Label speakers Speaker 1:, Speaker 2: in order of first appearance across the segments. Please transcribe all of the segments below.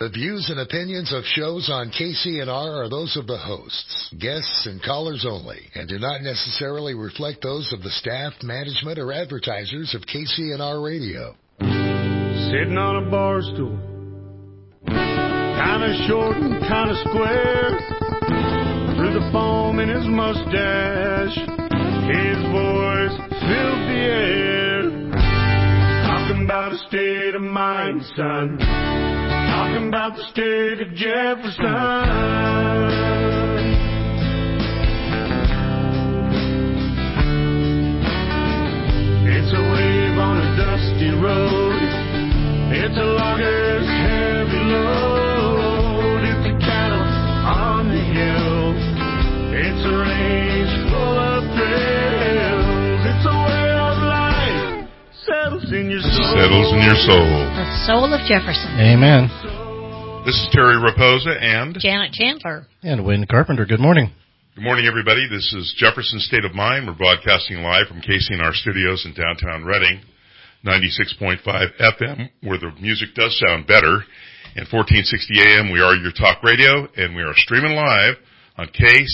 Speaker 1: The views and opinions of shows on KCNR are those of the hosts, guests, and callers only, and do not necessarily reflect those of the staff, management, or advertisers of KCNR Radio.
Speaker 2: Sitting on a bar stool, kinda short and kinda square, through the foam in his mustache, his voice filled the air. Talking about a state of mind, son. Talking about the state of Jefferson. It's a wave on a dusty road. It's a logger's heavy load. It's a cattle on the hill. It's a range full of thrills. It's a way of life. Settles in your soul.
Speaker 3: Settles in your soul.
Speaker 4: The soul of Jefferson.
Speaker 5: Amen.
Speaker 3: This is Terry Raposa and
Speaker 4: Janet Chandler.
Speaker 5: And Wayne Carpenter. Good morning.
Speaker 3: Good morning, everybody. This is Jefferson State of Mind. We're broadcasting live from KCNR studios in downtown Reading, 96.5 FM, where the music does sound better. And 1460 AM, we are your talk radio, and we are streaming live on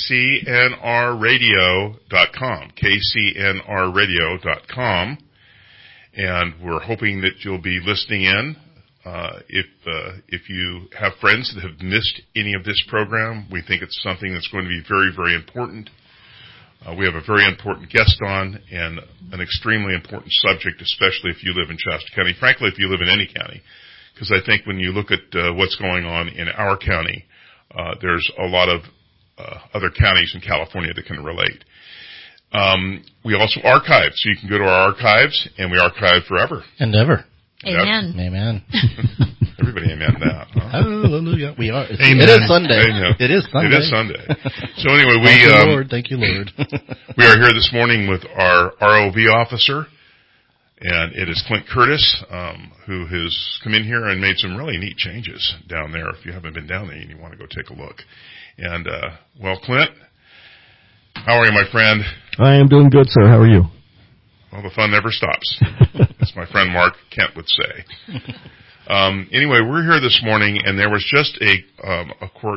Speaker 3: KCNRradio.com, KCNRradio.com. And we're hoping that you'll be listening in. If you have friends that have missed any of this program, we think it's something that's going to be very, very important. We have a very important guest on and an extremely important subject, especially if you live in Shasta County. Frankly, if you live in any county, because I think when you look at what's going on in our county, there's a lot of other counties in California that can relate. We also archive, so you can go to our archives, and we archive forever.
Speaker 5: And ever.
Speaker 4: Amen.
Speaker 5: Yep. Amen.
Speaker 3: Everybody amen that. Huh?
Speaker 5: Hallelujah. We are.
Speaker 3: Amen.
Speaker 5: It is Sunday.
Speaker 3: Amen.
Speaker 5: It is Sunday.
Speaker 3: It is Sunday. So anyway,
Speaker 5: Thank you, Lord.
Speaker 3: We are here this morning with our ROV officer, and it is Clint Curtis, who has come in here and made some really neat changes down there. If you haven't been down there and you want to go take a look. And, well, Clint, how are you, my friend?
Speaker 6: I am doing good, sir. How are you?
Speaker 3: Well, the fun never stops, as my friend Mark Kent would say. Anyway, we're here this morning, and there was just a court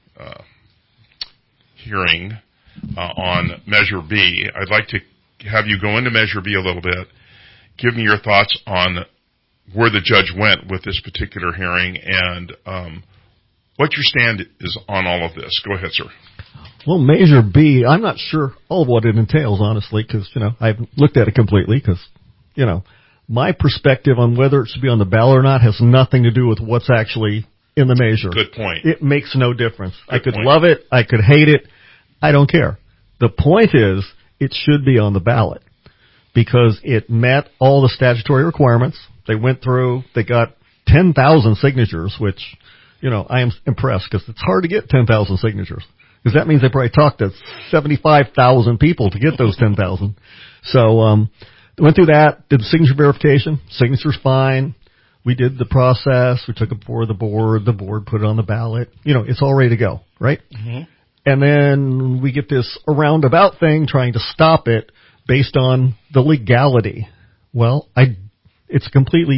Speaker 3: hearing on Measure B. I'd like to have you go into Measure B a little bit. Give me your thoughts on where the judge went with this particular hearing and what your stand is on all of this. Go ahead, sir.
Speaker 6: Well, Measure B, I'm not sure all of what it entails, honestly, because, I haven't looked at it completely because, my perspective on whether it should be on the ballot or not has nothing to do with what's actually in the measure.
Speaker 3: Good point.
Speaker 6: It makes no difference. I could
Speaker 3: point.
Speaker 6: love it. I could hate it. I don't care. The point is it should be on the ballot because it met all the statutory requirements. They went through, they got 10,000 signatures, which, I am impressed because it's hard to get 10,000 signatures. Because that means they probably talked to 75,000 people to get those 10,000. So, went through that, did the signature verification. Signature's fine. We did the process. We took it before the board. The board put it on the ballot. It's all ready to go, right? Mm-hmm. And then we get this roundabout thing trying to stop it based on the legality. Well, it's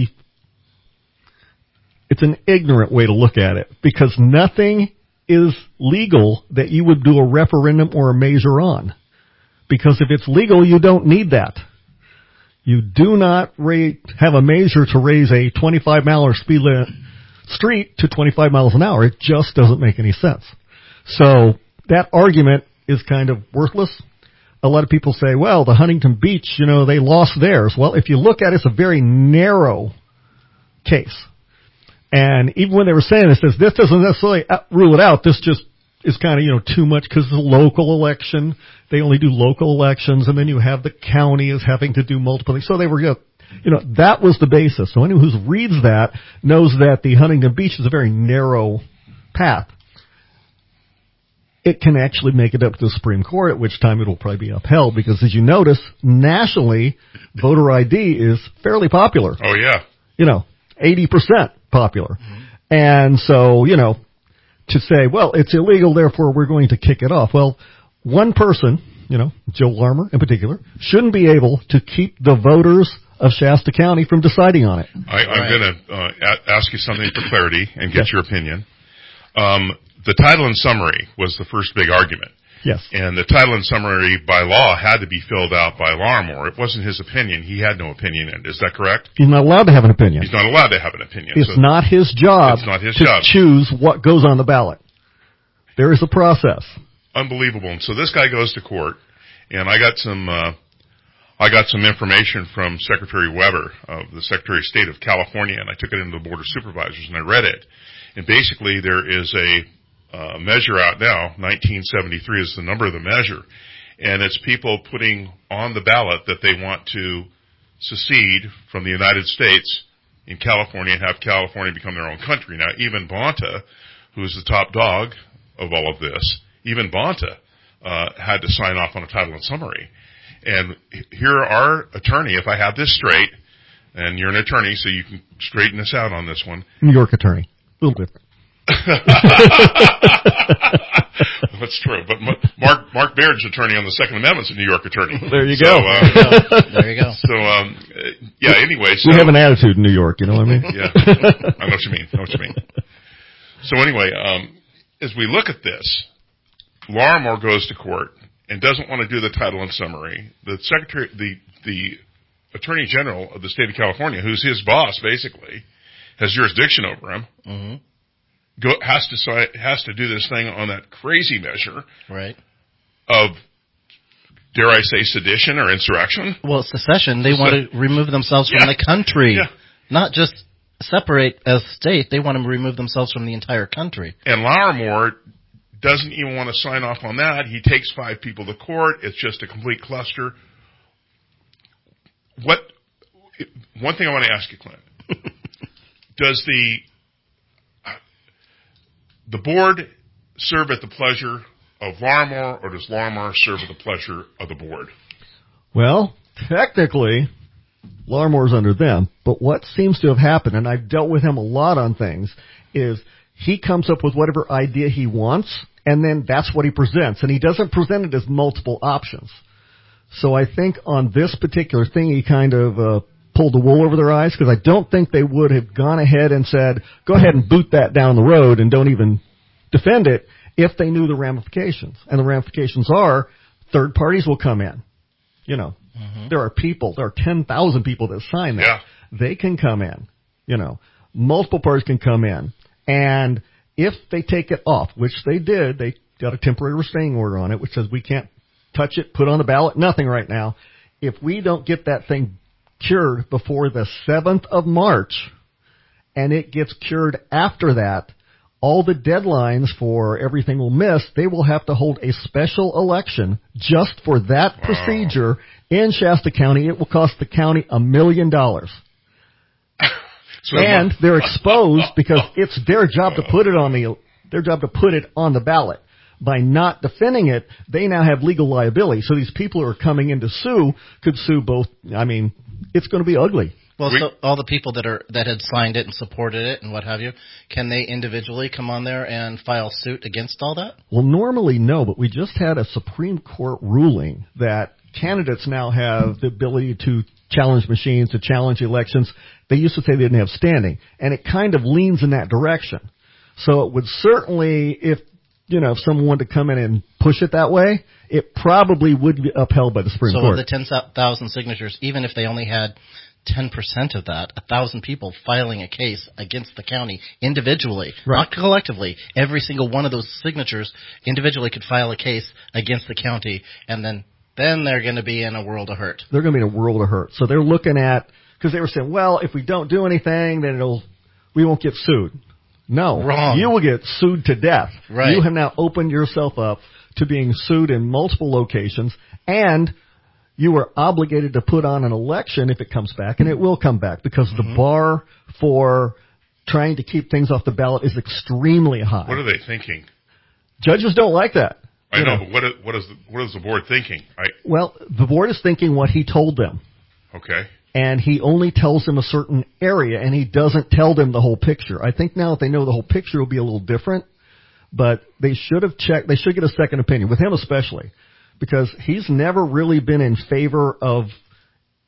Speaker 6: an ignorant way to look at it because nothing is legal that you would do a referendum or a measure on. Because if it's legal, you don't need that. You do not have a measure to raise a 25-mile speed limit street to 25 miles an hour. It just doesn't make any sense. So that argument is kind of worthless. A lot of people say, well, the Huntington Beach, they lost theirs. Well, if you look at it, it's a very narrow case. And even when they were saying this doesn't necessarily rule it out. This just is kind of, too much because it's a local election. They only do local elections, and then you have the county is having to do multiple things. So they were, that was the basis. So anyone who reads that knows that the Huntington Beach is a very narrow path. It can actually make it up to the Supreme Court, at which time it will probably be upheld because, as you notice, nationally, voter ID is fairly popular.
Speaker 3: Oh, yeah.
Speaker 6: 80% popular. Mm-hmm. And so, to say, well, it's illegal, therefore we're going to kick it off. Well, one person, Joe Larmer in particular, shouldn't be able to keep the voters of Shasta County from deciding on it.
Speaker 3: I'm going to ask you something for clarity and get your opinion. The title and summary was the first big argument.
Speaker 6: Yes.
Speaker 3: And the title and summary by law had to be filled out by Larmore. It wasn't his opinion. He had no opinion in it. Is that correct?
Speaker 6: He's not allowed to have an opinion.
Speaker 3: He's not allowed to have an opinion.
Speaker 6: It's not his job to choose what goes on the ballot. There is a process.
Speaker 3: Unbelievable. And so this guy goes to court, and I got some information from Secretary Weber, the Secretary of State of California, and I took it into the Board of Supervisors, and I read it. And basically there is a measure out now, 1973 is the number of the measure, and it's people putting on the ballot that they want to secede from the United States in California and have California become their own country. Now, even Bonta, who is the top dog of all of this, even Bonta had to sign off on a title and summary. And here our attorney, if I have this straight, and you're an attorney, so you can straighten this out on this one.
Speaker 6: New York attorney. A little different.
Speaker 3: That's true. But Mark Baird's attorney on the Second Amendment's a New York attorney.
Speaker 6: There you go.
Speaker 5: There you go.
Speaker 3: So, anyway. So,
Speaker 6: we have an attitude in New York, you know what I mean?
Speaker 3: Yeah. I know what you mean. So anyway, as we look at this, Larmore goes to court and doesn't want to do the title and summary. The Attorney General of the state of California, who's his boss basically, has jurisdiction over him.
Speaker 5: Mm-hmm.
Speaker 3: Has to do this thing on that crazy measure,
Speaker 5: right?
Speaker 3: Of, dare I say, sedition or insurrection?
Speaker 5: Well, secession. They want to remove themselves from the country, not just separate as state. They want to remove themselves from the entire country.
Speaker 3: And Larmore doesn't even want to sign off on that. He takes 5 people to court. It's just a complete cluster. One thing I want to ask you, Clint. Does the board serve at the pleasure of Larmore, or does Larmore serve at the pleasure of the board?
Speaker 6: Well, technically, Larmore's under them. But what seems to have happened, and I've dealt with him a lot on things, is he comes up with whatever idea he wants, and then that's what he presents. And he doesn't present it as multiple options. So I think on this particular thing, he kind of pulled the wool over their eyes, because I don't think they would have gone ahead and said, go ahead and boot that down the road and don't even defend it if they knew the ramifications. And the ramifications are third parties will come in. You know, there are 10,000 people that sign that.
Speaker 3: Yeah.
Speaker 6: They can come in. You know, multiple parties can come in. And if they take it off, which they did, they got a temporary restraining order on it, which says we can't touch it, put on the ballot, nothing right now. If we don't get that thing cured before the 7th of March, and it gets cured after that, all the deadlines for everything will miss. They will have to hold a special election just for that procedure in Shasta County. It will cost the county $1 million. And they're exposed because it's their job to put it on the ballot. By not defending it, they now have legal liability. So these people who are coming in to sue could sue both. I mean, it's going to be ugly.
Speaker 5: Well, so all the people that had signed it and supported it and what have you, can they individually come on there and file suit against all that?
Speaker 6: Well, normally no, but we just had a Supreme Court ruling that candidates now have the ability to challenge machines, to challenge elections. They used to say they didn't have standing, and it kind of leans in that direction. So it would certainly, if someone wanted to come in and push it that way, it probably would be upheld by the Supreme Court.
Speaker 5: So of the 10,000 signatures, even if they only had 10% of that, 1,000 people filing a case against the county individually, not collectively, every single one of those signatures individually could file a case against the county, and then they're going to be in a world of hurt.
Speaker 6: They're going to be in a world of hurt. So they're looking at, because they were saying, well, if we don't do anything, then we won't get sued. No.
Speaker 5: Wrong.
Speaker 6: You will get sued to death.
Speaker 5: Right.
Speaker 6: You have now opened yourself up to being sued in multiple locations, and you are obligated to put on an election if it comes back, and it will come back because the bar for trying to keep things off the ballot is extremely high.
Speaker 3: What are they thinking?
Speaker 6: Judges don't like that.
Speaker 3: I know, but what is the board thinking?
Speaker 6: Well, the board is thinking what he told them.
Speaker 3: Okay.
Speaker 6: And he only tells them a certain area, and he doesn't tell them the whole picture. I think now if they know the whole picture, it will be a little different. But they should have checked. They should get a second opinion, with him especially, because he's never really been in favor of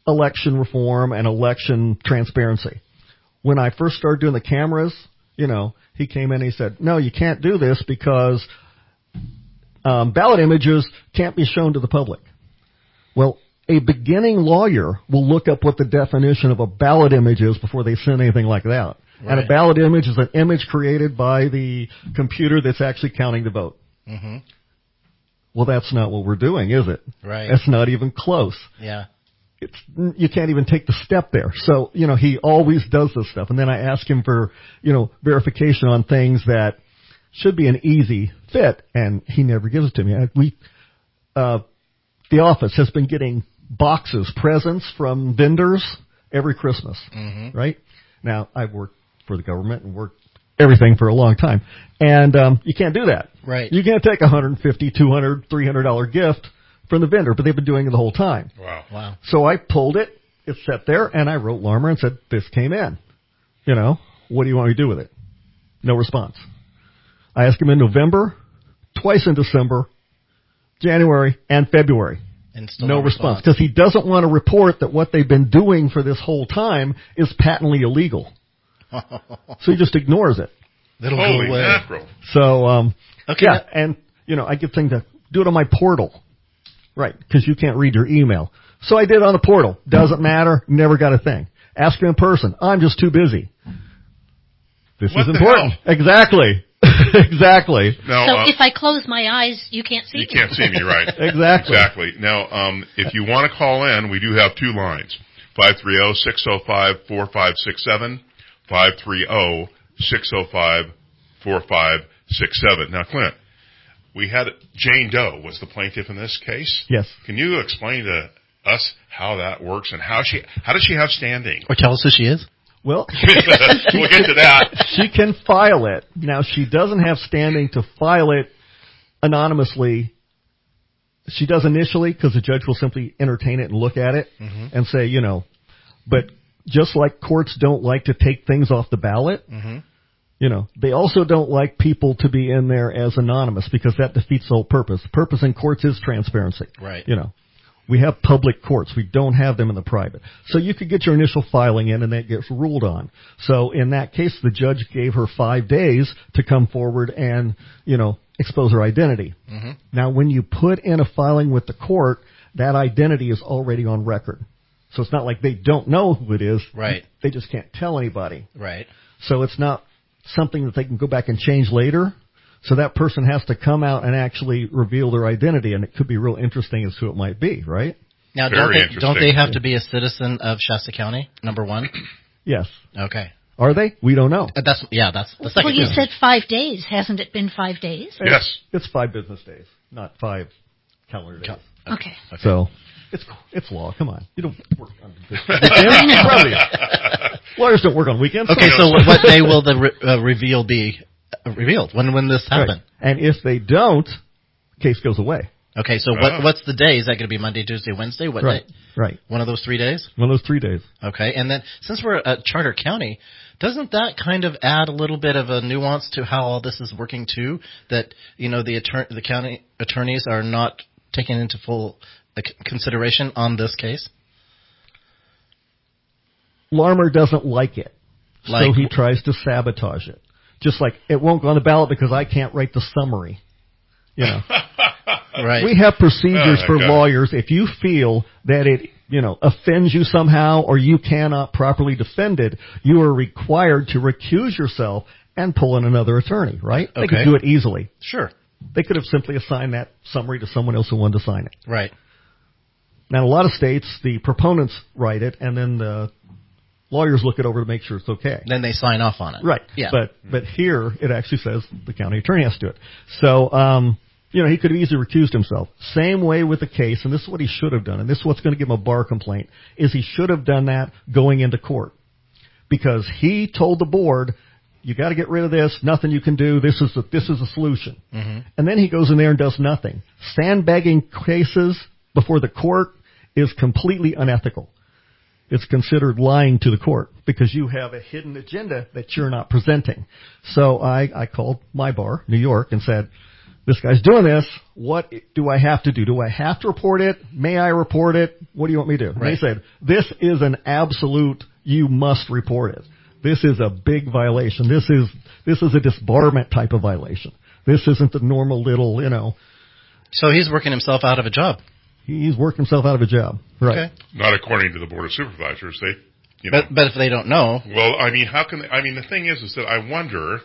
Speaker 6: election reform and election transparency. When I first started doing the cameras, he came in and he said, no, you can't do this because ballot images can't be shown to the public. Well, a beginning lawyer will look up what the definition of a ballot image is before they send anything like that. Right. And a ballot image is an image created by the computer that's actually counting the vote.
Speaker 5: Mm-hmm.
Speaker 6: Well, that's not what we're doing, is it?
Speaker 5: Right.
Speaker 6: That's not even close.
Speaker 5: Yeah.
Speaker 6: You can't even take the step there. So, he always does this stuff. And then I ask him for, verification on things that should be an easy fit, and he never gives it to me. The office has been getting boxes, presents from vendors every Christmas, right? Now, I've worked for the government and worked everything for a long time, and you can't do that.
Speaker 5: Right.
Speaker 6: You can't take $150, $200, $300 gift from the vendor, but they've been doing it the whole time.
Speaker 3: Wow.
Speaker 6: So I pulled it, it sat there, and I wrote Larmer and said, this came in. What do you want me to do with it? No response. I asked him in November, twice in December, January, and February.
Speaker 5: And still
Speaker 6: no response. Because he doesn't want to report that what they've been doing for this whole time is patently illegal. So he just ignores it.
Speaker 5: It'll
Speaker 3: Holy
Speaker 5: go away.
Speaker 3: mackerel.
Speaker 6: So,
Speaker 5: okay.
Speaker 6: Yeah, and, I get things to do it on my portal. Right, because you can't read your email. So I did it on the portal. Doesn't matter. Never got a thing. Ask him in person. I'm just too busy. This
Speaker 3: What
Speaker 6: is
Speaker 3: the
Speaker 6: important.
Speaker 3: hell?
Speaker 6: Exactly. Exactly.
Speaker 3: Now,
Speaker 4: So if I close my eyes, you can't see me.
Speaker 3: you can't see me, right?
Speaker 6: Exactly.
Speaker 3: Now, if you want to call in, we do have two lines. 530-605-4567. 530-605-4567. Now, Clint, we had Jane Doe was the plaintiff in this case.
Speaker 6: Yes.
Speaker 3: Can you explain to us how that works and how does she have standing?
Speaker 5: Or tell us who she is.
Speaker 6: Well,
Speaker 3: We'll get to that.
Speaker 6: she can file it. Now, she doesn't have standing to file it anonymously. She does initially because the judge will simply entertain it and look at it and say, but just like courts don't like to take things off the ballot, they also don't like people to be in there as anonymous because that defeats the whole purpose. The purpose in courts is transparency.
Speaker 5: Right.
Speaker 6: We have public courts. We don't have them in the private. So you could get your initial filing in and that gets ruled on. So in that case, the judge gave her 5 days to come forward and, expose her identity. Now, when you put in a filing with the court, that identity is already on record. So it's not like they don't know who it is.
Speaker 5: Right.
Speaker 6: They just can't tell anybody.
Speaker 5: Right.
Speaker 6: So it's not something that they can go back and change later. So that person has to come out and actually reveal their identity, and it could be real interesting as to who it might be, right?
Speaker 5: Now, don't they have to be a citizen of Shasta County, number one?
Speaker 6: Yes.
Speaker 5: Okay.
Speaker 6: Are they? We don't know.
Speaker 5: That's the second.
Speaker 4: Well, you said 5 days. Hasn't it been 5 days?
Speaker 3: Yes.
Speaker 6: It's 5 business days, not 5 calendar days.
Speaker 4: Okay.
Speaker 6: So it's law. Come on. You don't work on weekends. Lawyers don't work on weekends.
Speaker 5: Okay, so what day will the reveal be revealed? When this happen?
Speaker 6: Right. And if they don't, case goes away.
Speaker 5: Okay, so what's the day? Is that going to be Monday, Tuesday, Wednesday? What day?
Speaker 6: Right.
Speaker 5: One of those 3 days?
Speaker 6: One of those 3 days.
Speaker 5: Okay, and then since we're at Charter County, doesn't that kind of add a little bit of a nuance to how all this is working too? That, the county attorneys are not taken into full consideration on this case?
Speaker 6: Larmer doesn't like it, so he tries to sabotage it. Just like it won't go on the ballot because I can't write the summary.
Speaker 5: Right.
Speaker 6: We have procedures for lawyers. If you feel that it, offends you somehow or you cannot properly defend it, you are required to recuse yourself and pull in another attorney, right? They could do it easily.
Speaker 5: Sure.
Speaker 6: They could have simply assigned that summary to someone else who wanted to sign it.
Speaker 5: Right.
Speaker 6: Now, in a lot of states, the proponents write it, and then the lawyers look it over to make sure it's okay.
Speaker 5: Then they sign off on it.
Speaker 6: Right.
Speaker 5: Yeah.
Speaker 6: But here, it actually says the county attorney has to do it. So, he could have easily recused himself. Same way with the case, and this is what he should have done, and this is what's going to give him a bar complaint, is he should have done that going into court. Because he told the board, you got to get rid of this, nothing you can do, this is the solution. And then he goes in there and does nothing. Sandbagging cases before the court is completely unethical. It's considered lying to the court because you have a hidden agenda that you're not presenting. So I called my bar, New York, and said, this guy's doing this. What do I have to do? Do I have to report it? May I report it? What do you want me to do? And they said, this is an absolute, you must report it. This is a big violation. This is a disbarment type of violation. This isn't the normal little,
Speaker 5: So he's working himself out of a job.
Speaker 6: He's worked himself out of a job. Right.
Speaker 5: Okay.
Speaker 3: Not according to the Board of Supervisors.
Speaker 5: But if they don't know.
Speaker 3: Well, I mean, how can they, I mean, the thing is that I wonder,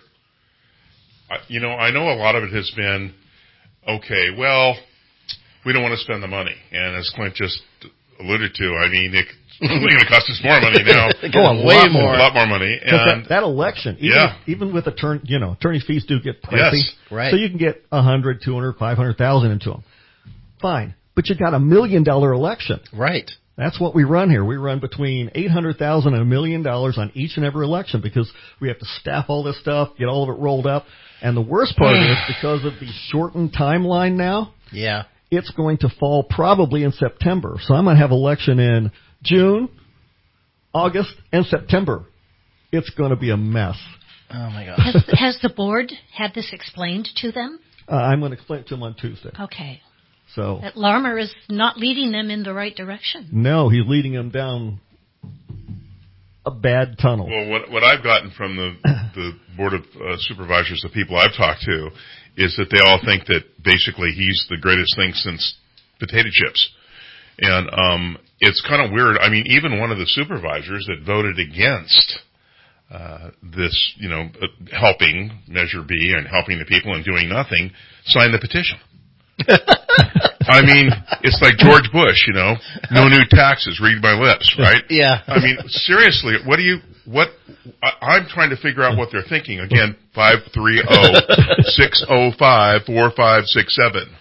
Speaker 3: I know a lot of it has been, okay, well, we don't want to spend the money. And as Clint just alluded to, I mean, it's going to cost us more money now. A lot more money. And
Speaker 6: that election, even with attorney fees do get pricey.
Speaker 5: Yes, right.
Speaker 6: So you can get 100, 200, 500,000 into them. Fine. But you got $1 million election.
Speaker 5: Right.
Speaker 6: That's what we run here. We run between $800,000 and $1 million on each and every election because we have to staff all this stuff, get all of it rolled up. And the worst part is because of the shortened timeline now, it's going to fall probably in September. So I'm going to have election in June, August, and September. It's going to be a mess.
Speaker 5: Oh, my God.
Speaker 4: Has the board had this explained to them?
Speaker 6: I'm going to explain it to them on Tuesday.
Speaker 4: Okay.
Speaker 6: So
Speaker 4: that Larmer is not leading them in the right direction.
Speaker 6: No, he's leading them down a bad tunnel.
Speaker 3: Well, what I've gotten from the Board of Supervisors, the people I've talked to, is that they all think that basically he's the greatest thing since potato chips. And it's kind of weird. I mean, even one of the supervisors that voted against this, helping Measure B and helping the people and doing nothing, signed the petition. I mean, it's like George Bush, no new taxes, read my lips, right?
Speaker 5: Yeah.
Speaker 3: I mean, seriously, I'm trying to figure out what they're thinking. Again, 530-605-4567.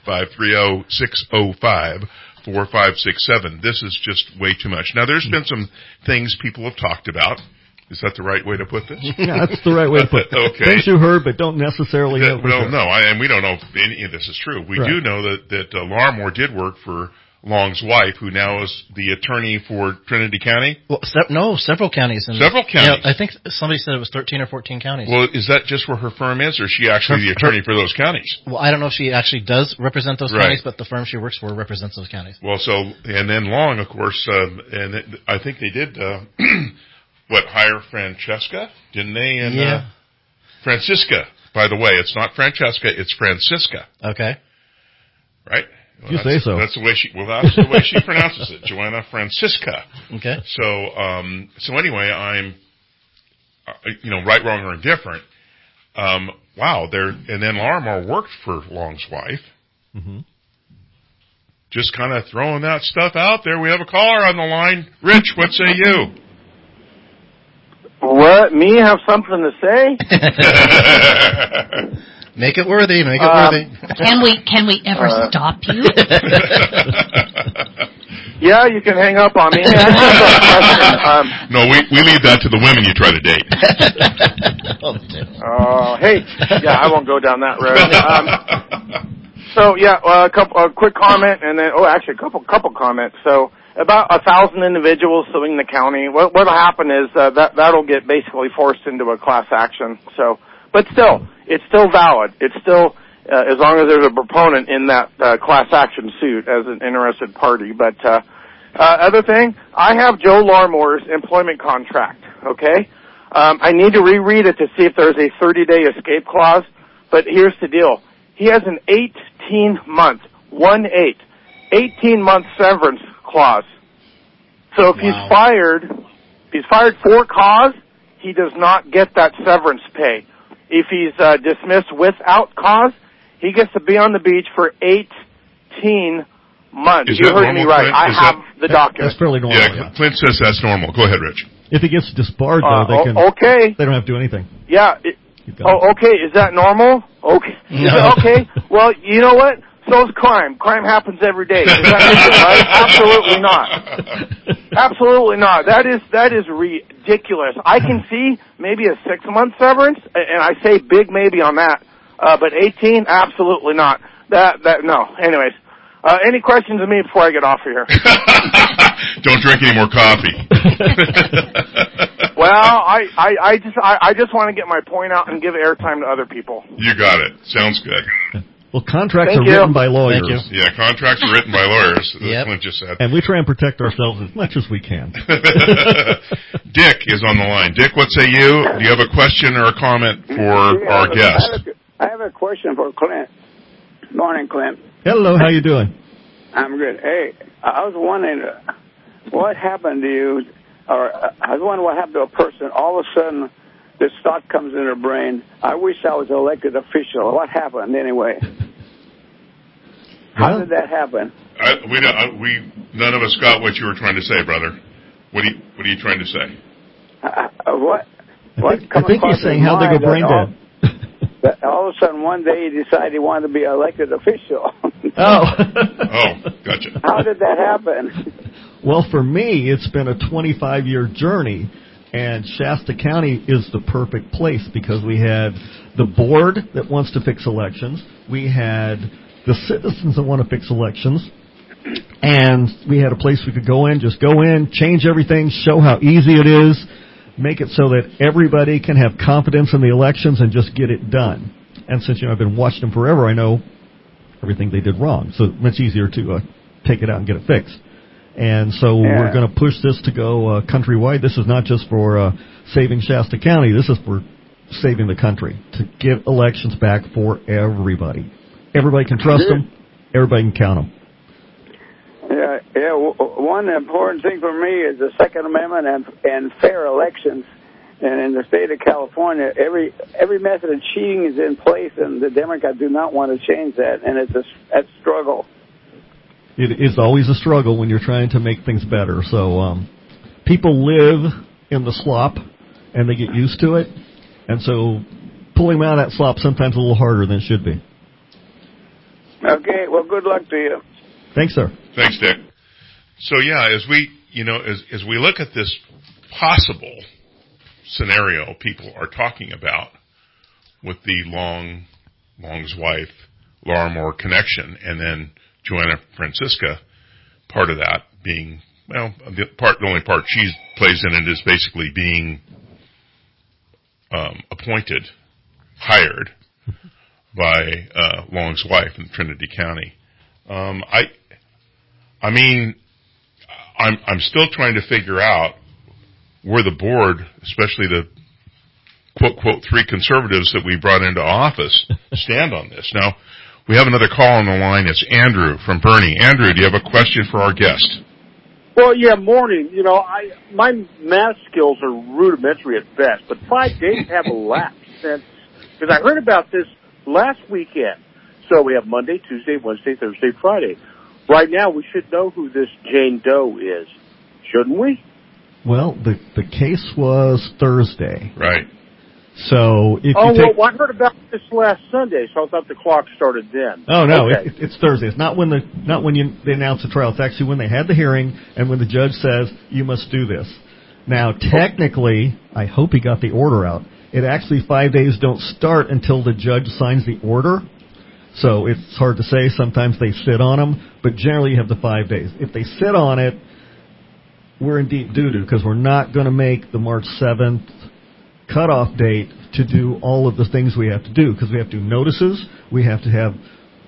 Speaker 3: 530-605-4567. This is just way too much. Now, there's been some things people have talked about. Is that the right way to put this?
Speaker 6: Yeah, that's the right way to put it.
Speaker 3: Okay.
Speaker 6: Things you heard, but don't necessarily know.
Speaker 3: No, and we don't know if any of this is true. We do know that Larmore did work for Long's wife, who now is the attorney for Trinity County.
Speaker 5: Well, several counties.
Speaker 3: Several counties.
Speaker 5: Yeah, I think somebody said it was 13 or 14 counties.
Speaker 3: Well, is that just where her firm is, or is she actually the attorney for those counties?
Speaker 5: Well, I don't know if she actually does represent those counties, but the firm she works for represents those counties.
Speaker 3: Well, and then Long, of course, I think they did. Hire Francesca? Didn't they? And, Francisca. By the way, it's not Francesca, it's Francisca.
Speaker 5: Okay.
Speaker 3: Right?
Speaker 6: Well, you say so.
Speaker 3: That's the way she pronounces it. Joanna Francisca.
Speaker 5: Okay.
Speaker 3: So anyway, I'm, right, wrong, or indifferent. Wow. And then Larmore worked for Long's wife.
Speaker 6: Mm-hmm.
Speaker 3: Just kind of throwing that stuff out there. We have a caller on the line. Rich, what say you?
Speaker 7: What? Me have something to say?
Speaker 5: Make it worthy. Make it worthy.
Speaker 4: Can we ever stop you?
Speaker 7: Yeah, you can hang up on me.
Speaker 3: No, we leave that to the women you try to date.
Speaker 7: Hey, I won't go down that road. A quick comment, and then actually a couple comments. So. About 1,000 individuals suing the county. What'll happen is that'll get basically forced into a class action. So, but still, it's still valid. It's still as long as there's a proponent in that class action suit as an interested party. But other thing, I have Joe Larmore's employment contract. Okay, I need to reread it to see if there's a 30-day escape clause. But here's the deal: he has an 18-month 18-month severance clause. So if he's fired for cause, he does not get that severance pay. If he's dismissed without cause, he gets to be on the beach for 18 months. You heard me right. I have the document.
Speaker 6: That's fairly normal.
Speaker 3: Yeah, Clint says that's normal. Go ahead, Rich.
Speaker 6: If he gets disbarred, though, they don't have to do anything.
Speaker 7: Yeah. Okay. Is that normal? Okay.
Speaker 5: No.
Speaker 7: Okay. Well, you know what? So is crime. Crime happens every day. Is that right? Absolutely not. Absolutely not. That is ridiculous. I can see maybe a 6-month severance, and I say big maybe on that. But 18, absolutely not. No. Anyways, any questions of me before I get off of here?
Speaker 3: Don't drink any more coffee.
Speaker 7: Well, I just want to get my point out and give airtime to other people.
Speaker 3: You got it. Sounds good.
Speaker 6: Well, contracts
Speaker 7: Thank
Speaker 6: are
Speaker 7: you.
Speaker 6: written by lawyers.
Speaker 5: Thank you.
Speaker 3: Yeah, contracts are written by lawyers, as
Speaker 5: Yep.
Speaker 3: Clint just said.
Speaker 6: And we try and protect ourselves as much as we can.
Speaker 3: Dick is on the line. Dick, what say you? Do you have a question or a comment for our guest?
Speaker 8: I have a question for Clint. Morning, Clint.
Speaker 6: Hello, how you doing?
Speaker 8: I'm good. Hey, I was wondering what happened to you, or I was wondering what happened to a person. All of a sudden, this thought comes in their brain, I wish I was an elected official. What happened anyway? How did that happen?
Speaker 3: None of us got what you were trying to say, brother. What are you trying to say?
Speaker 8: What
Speaker 6: I think he's saying how they go brain dead.
Speaker 8: All of a sudden, one day he decided he wanted to be an elected official.
Speaker 6: Oh,
Speaker 3: Gotcha.
Speaker 8: How did that happen?
Speaker 6: Well, for me, it's been a 25-year journey, and Shasta County is the perfect place because we had the board that wants to fix elections, we had the citizens that want to fix elections, and we had a place we could go in, change everything, show how easy it is, make it so that everybody can have confidence in the elections and just get it done. And since I've been watching them forever, I know everything they did wrong. So it's much easier to take it out and get it fixed. And so we're going to push this to go countrywide. This is not just for saving Shasta County. This is for saving the country, to get elections back for everybody. Everybody can trust them. Everybody can count them.
Speaker 8: Yeah. One important thing for me is the Second Amendment and fair elections. And in the state of California, every method of cheating is in place, and the Democrats do not want to change that, and it's a struggle.
Speaker 6: It is always a struggle when you're trying to make things better. So people live in the slop, and they get used to it, and so pulling them out of that slop sometimes a little harder than it should be.
Speaker 8: Okay, well, good luck to you.
Speaker 6: Thanks, sir.
Speaker 3: Thanks, Dick. So as we look at this possible scenario people are talking about with the Long's wife, Laura Moore connection, and then Joanna Francisca, part of that being, the only part she plays in it is basically being hired by Long's wife in Trinity County. I'm still trying to figure out where the board, especially the quote 3 conservatives that we brought into office, stand on this. Now, we have another call on the line. It's Andrew from Bernie. Andrew, do you have a question for our guest?
Speaker 9: Well, yeah, morning. My math skills are rudimentary at best, but 5 days have elapsed since, because I heard about this last weekend. So we have Monday, Tuesday, Wednesday, Thursday, Friday. Right now, we should know who this Jane Doe is, shouldn't we?
Speaker 6: Well, the case was Thursday.
Speaker 3: Right.
Speaker 6: So if
Speaker 9: I heard about this last Sunday, so I thought the clock started then.
Speaker 6: Oh no,
Speaker 9: okay.
Speaker 6: It's Thursday. It's not when they announce the trial. It's actually when they had the hearing and when the judge says you must do this. Now, technically, I hope he got the order out. It actually 5 days don't start until the judge signs the order. So it's hard to say. Sometimes they sit on them, but generally you have the 5 days. If they sit on it, we're in deep doo-doo because we're not going to make the March 7th cutoff date to do all of the things we have to do because we have to do notices, we have to have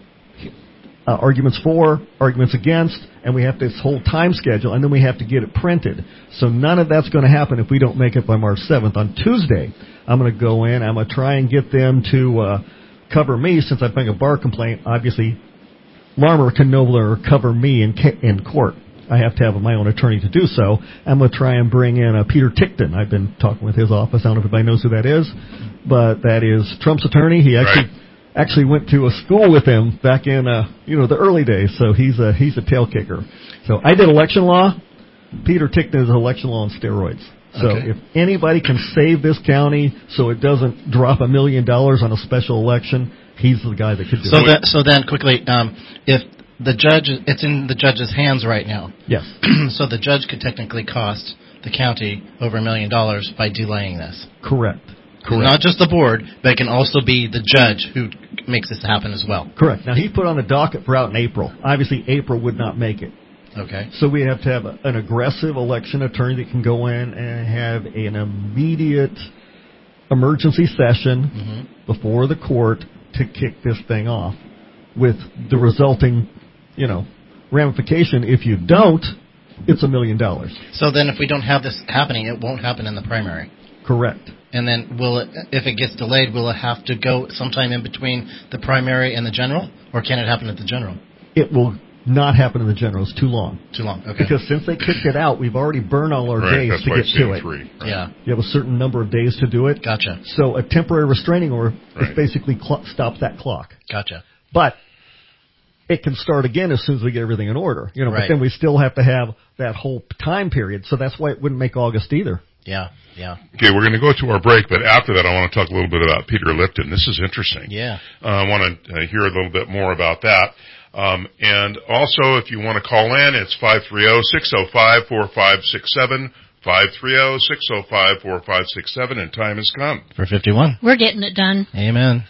Speaker 6: arguments for, arguments against, and we have this whole time schedule, and then we have to get it printed. So none of that's going to happen if we don't make it by March 7th. On Tuesday, I'm going to go in, I'm going to try and get them to cover me since I bring a bar complaint. Obviously, Larmer can no longer cover me in court. I have to have my own attorney to do so. I'm going to try and bring in Peter Tickton. I've been talking with his office. I don't know if anybody knows who that is, but that is Trump's attorney. He actually went to a school with him back in the early days. So he's a tail kicker. So I did election law. Peter Tickton is election law on steroids. So if anybody can save this county so it doesn't drop $1 million on a special election, he's the guy that could do it.
Speaker 5: So then quickly, if the judge, it's in the judge's hands right now.
Speaker 6: Yes.
Speaker 5: So the judge could technically cost the county over $1 million by delaying this.
Speaker 6: Correct.
Speaker 5: Not just the board, but it can also be the judge who makes this happen as well.
Speaker 6: Correct. Now, he put on the docket for out in April. Obviously, April would not make it.
Speaker 5: Okay.
Speaker 6: So we have to have an aggressive election attorney that can go in and have an immediate emergency session before the court to kick this thing off. with the resulting, ramification. If you don't, it's $1 million.
Speaker 5: So then if we don't have this happening, it won't happen in the primary.
Speaker 6: Correct.
Speaker 5: And then if it gets delayed, will it have to go sometime in between the primary and the general? Or can it happen at the general?
Speaker 6: It will not happen in the general. It's too long.
Speaker 5: Too long, okay.
Speaker 6: Because since they kicked it out, we've already burned all our days to get to it.
Speaker 3: 3, right?
Speaker 5: Yeah.
Speaker 6: You have a certain number of days to do it.
Speaker 5: Gotcha.
Speaker 6: So a temporary restraining order basically stops that clock.
Speaker 5: Gotcha.
Speaker 6: But it can start again as soon as we get everything in order.
Speaker 5: Right.
Speaker 6: But then we still have to have that whole time period. So that's why it wouldn't make August either.
Speaker 5: Yeah.
Speaker 3: Okay, we're going to go to our break, but after that I want to talk a little bit about Peter Lipton. This is interesting.
Speaker 5: Yeah.
Speaker 3: I want to hear a little bit more about that. And also, if you want to call in, it's 530-605-4567, 530-605-4567, and time has come.
Speaker 5: For 51.
Speaker 4: We're getting it done.
Speaker 5: Amen.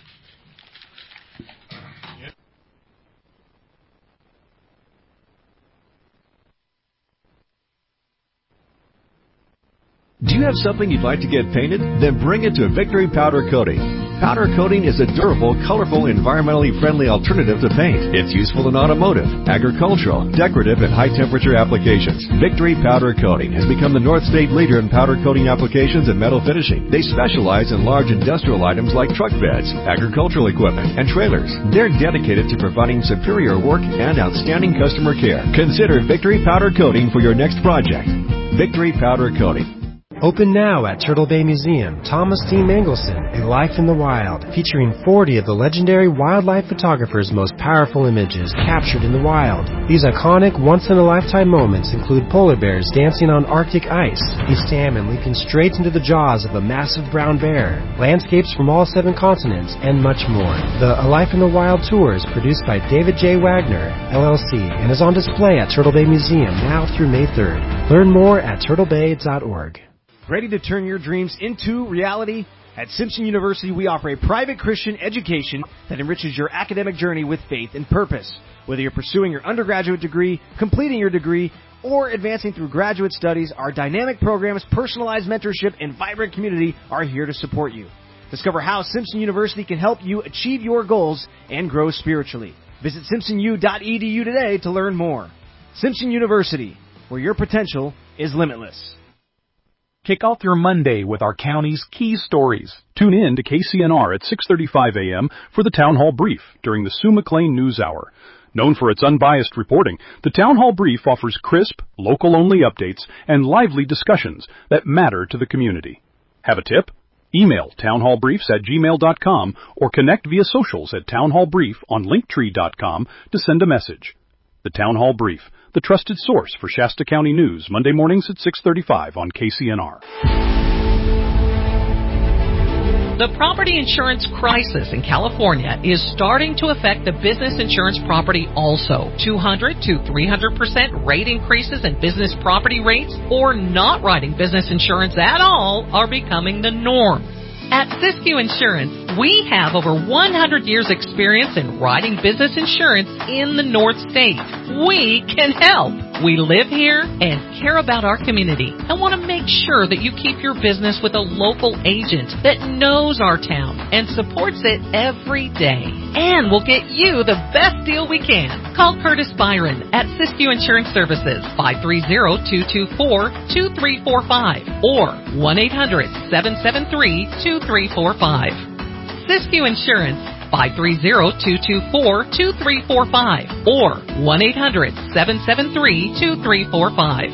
Speaker 10: Do you have something you'd like to get painted? Then bring it to Victory Powder Coating. Powder coating is a durable, colorful, environmentally friendly alternative to paint. It's useful in automotive, agricultural, decorative, and high-temperature applications. Victory Powder Coating has become the North State leader in powder coating applications and metal finishing. They specialize in large industrial items like truck beds, agricultural equipment, and trailers. They're dedicated to providing superior work and outstanding customer care. Consider Victory Powder Coating for your next project. Victory Powder Coating.
Speaker 11: Open now at Turtle Bay Museum, Thomas D. Mangelson, A Life in the Wild, featuring 40 of the legendary wildlife photographer's most powerful images captured in the wild. These iconic, once-in-a-lifetime moments include polar bears dancing on Arctic ice, a salmon leaping straight into the jaws of a massive brown bear, landscapes from all 7 continents, and much more. The A Life in the Wild tour is produced by David J. Wagner, LLC, and is on display at Turtle Bay Museum now through May 3rd. Learn more at turtlebay.org.
Speaker 12: Ready to turn your dreams into reality? At Simpson University, we offer a private Christian education that enriches your academic journey with faith and purpose. Whether you're pursuing your undergraduate degree, completing your degree, or advancing through graduate studies, our dynamic programs, personalized mentorship, and vibrant community are here to support you. Discover how Simpson University can help you achieve your goals and grow spiritually. Visit simpsonu.edu today to learn more. Simpson University, where your potential is limitless.
Speaker 13: Kick off your Monday with our county's key stories. Tune in to KCNR at 6:35 a.m. for the Town Hall Brief during the Sue McLean News Hour. Known for its unbiased reporting, the Town Hall Brief offers crisp, local-only updates and lively discussions that matter to the community. Have a tip? Email townhallbriefs@gmail.com or connect via socials at townhallbrief on linktree.com to send a message. The Town Hall Brief, the trusted source for Shasta County news, Monday mornings at 6:35 on KCNR.
Speaker 14: The property insurance crisis in California is starting to affect the business insurance property also. 200 to 300% rate increases in business property rates or not writing business insurance at all are becoming the norm. At Siskiyou Insurance, we have over 100 years experience in writing business insurance in the North State. We can help. We live here and care about our community and want to make sure that you keep your business with a local agent that knows our town and supports it every day. And we'll get you the best deal we can. Call Curtis Byron at Siskiyou Insurance Services, 530-224-2345 or 1-800-773-2345. Siskiyou Insurance, 530-224-2345 or 1-800-773-2345.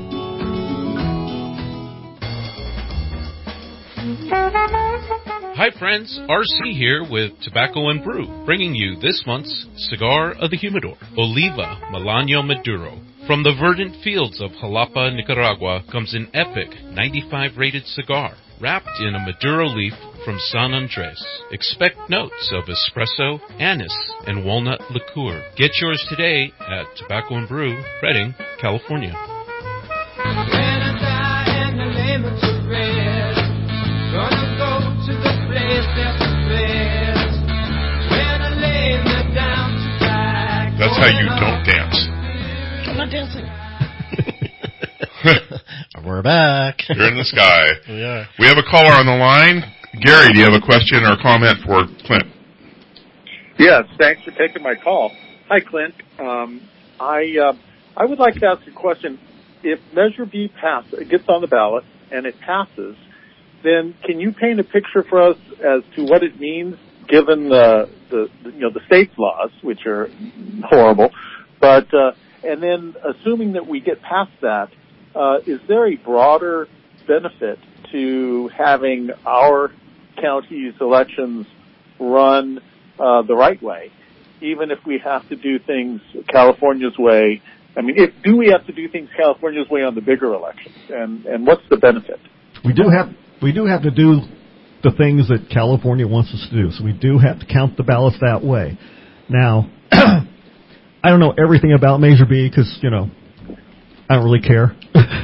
Speaker 15: Hi friends, RC here with Tobacco and Brew, bringing you this month's Cigar of the Humidor, Oliva Melanio Maduro. From the verdant fields of Jalapa, Nicaragua, comes an epic 95 rated cigar, wrapped in a Maduro leaf from San Andres. Expect notes of espresso, anise, and walnut liqueur. Get yours today at Tobacco and Brew, Redding, California.
Speaker 3: That's how you don't dance.
Speaker 5: I'm not dancing. We're back.
Speaker 3: You're in the sky.
Speaker 5: We are.
Speaker 3: We have a caller on the line. Gary, do you have a question or comment for Clint?
Speaker 9: Yes, thanks for taking my call. Hi, Clint. I would like to ask a question. If Measure B gets on the ballot and it passes, then can you paint a picture for us as to what it means, given the state's laws, which are horrible, but and then assuming that we get past that, is there a broader benefit to having our county's elections run the right way, even if we have to do things California's way? I mean, do we have to do things California's way on the bigger elections, and what's the benefit?
Speaker 6: We do have to do the things that California wants us to do, so we do have to count the ballots that way. Now, I don't know everything about Measure B because, I don't really care.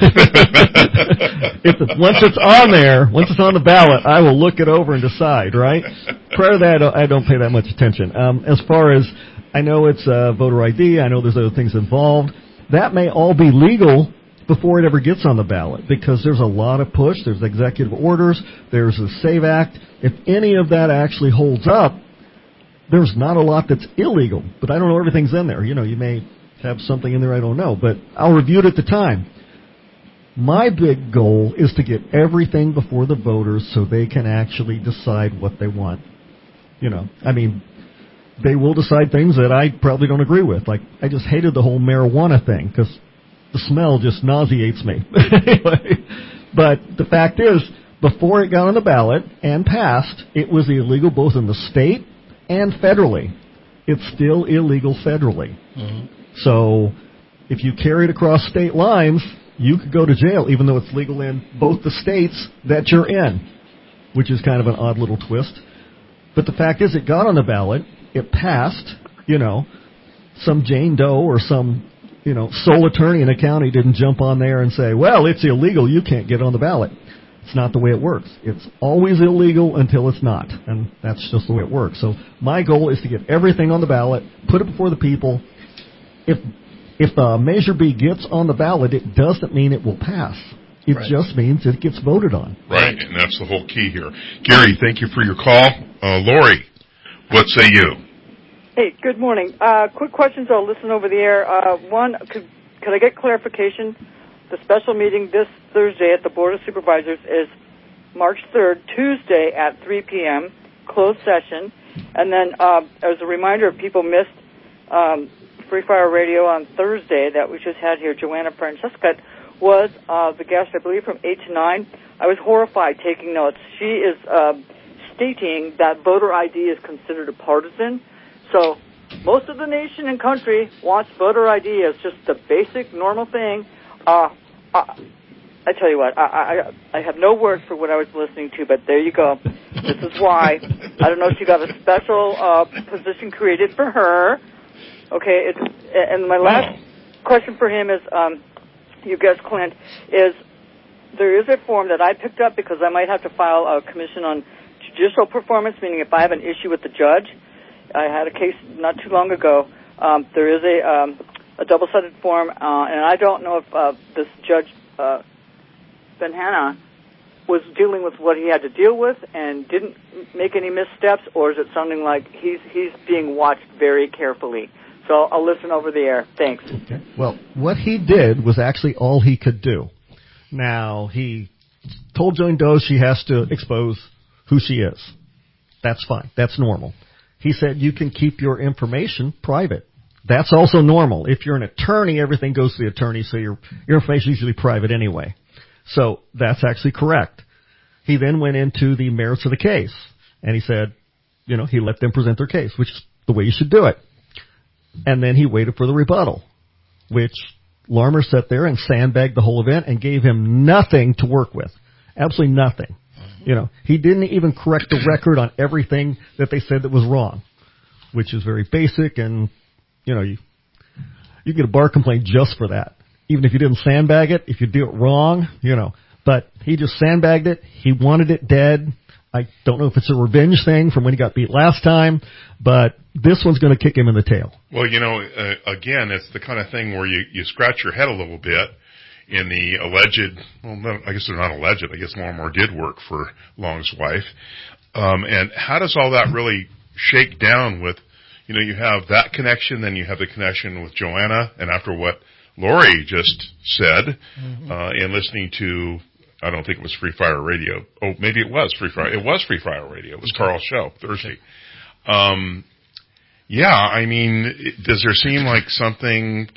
Speaker 6: Once it's on there, once it's on the ballot, I will look it over and decide, right? Prior to that, I don't pay that much attention. As far as, I know it's voter ID, I know there's other things involved. That may all be legal before it ever gets on the ballot because there's a lot of push, there's executive orders, there's the SAVE Act. If any of that actually holds up, there's not a lot that's illegal, but I don't know everything's in there. You may have something in there I don't know, but I'll review it at the time. My big goal is to get everything before the voters so they can actually decide what they want. They will decide things that I probably don't agree with. Like, I just hated the whole marijuana thing because the smell just nauseates me. Anyway, but the fact is, before it got on the ballot and passed, it was illegal both in the state and federally. It's still illegal federally. Mm-hmm. So if you carry it across state lines, you could go to jail, even though it's legal in both the states that you're in, which is kind of an odd little twist. But the fact is, it got on the ballot, it passed, some Jane Doe or some, sole attorney in a county didn't jump on there and say, well, it's illegal, you can't get on the ballot. It's not the way it works. It's always illegal until it's not, and that's just the way it works. So my goal is to get everything on the ballot, put it before the people. If Measure B gets on the ballot, it doesn't mean it will pass. It just means it gets voted on.
Speaker 3: Right, and that's the whole key here. Gary, thank you for your call. Lori, what say you?
Speaker 16: Hey, good morning. Quick questions. I'll listen over the air. One, could I get clarification? The special meeting this Thursday at the Board of Supervisors is March 3rd, Tuesday at 3 p.m., closed session. And then as a reminder, if people missed Free Fire Radio on Thursday that we just had here, Joanna Francesca was the guest, I believe, from 8 to 9. I was horrified taking notes. She is stating that voter ID is considered a partisan. So most of the nation and country wants voter ID as just the basic, normal thing. I tell you what, I have no words for what I was listening to, but there you go. This is why. I don't know if you got a special position created for her. Okay, and my last question for him is, you guess, Clint, is there is a form that I picked up because I might have to file a commission on judicial performance, meaning if I have an issue with the judge. I had a case not too long ago. There is a double-sided form, and I don't know if this judge, Ben Hanna, was dealing with what he had to deal with and didn't make any missteps, or is it sounding like he's being watched very carefully? So I'll listen over the air. Thanks.
Speaker 6: Okay. Well, what he did was actually all he could do. Now, he told Jane Doe she has to expose who she is. That's fine. That's normal. He said you can keep your information private. That's also normal. If you're an attorney, everything goes to the attorney, so your information is usually private anyway. So that's actually correct. He then went into the merits of the case, and he said, he let them present their case, which is the way you should do it. And then he waited for the rebuttal, which Larmer sat there and sandbagged the whole event and gave him nothing to work with. Absolutely nothing. He didn't even correct the record on everything that they said that was wrong, which is very basic, and, you get a bar complaint just for that. Even if you didn't sandbag it, if you do it wrong, But he just sandbagged it. He wanted it dead. I don't know if it's a revenge thing from when he got beat last time, but this one's going to kick him in the tail.
Speaker 3: Well, again, it's the kind of thing where you scratch your head a little bit in the alleged, well, I guess they're not alleged. I guess Larmer did work for Long's wife. And how does all that really shake down with you have that connection, then you have the connection with Joanna, and after what Lori just said, and listening to, I don't think it was Free Fire Radio. Oh, maybe it was Free Fire. It was Free Fire Radio. It was Carl's show, Thursday. Yeah, I mean, does there seem like something,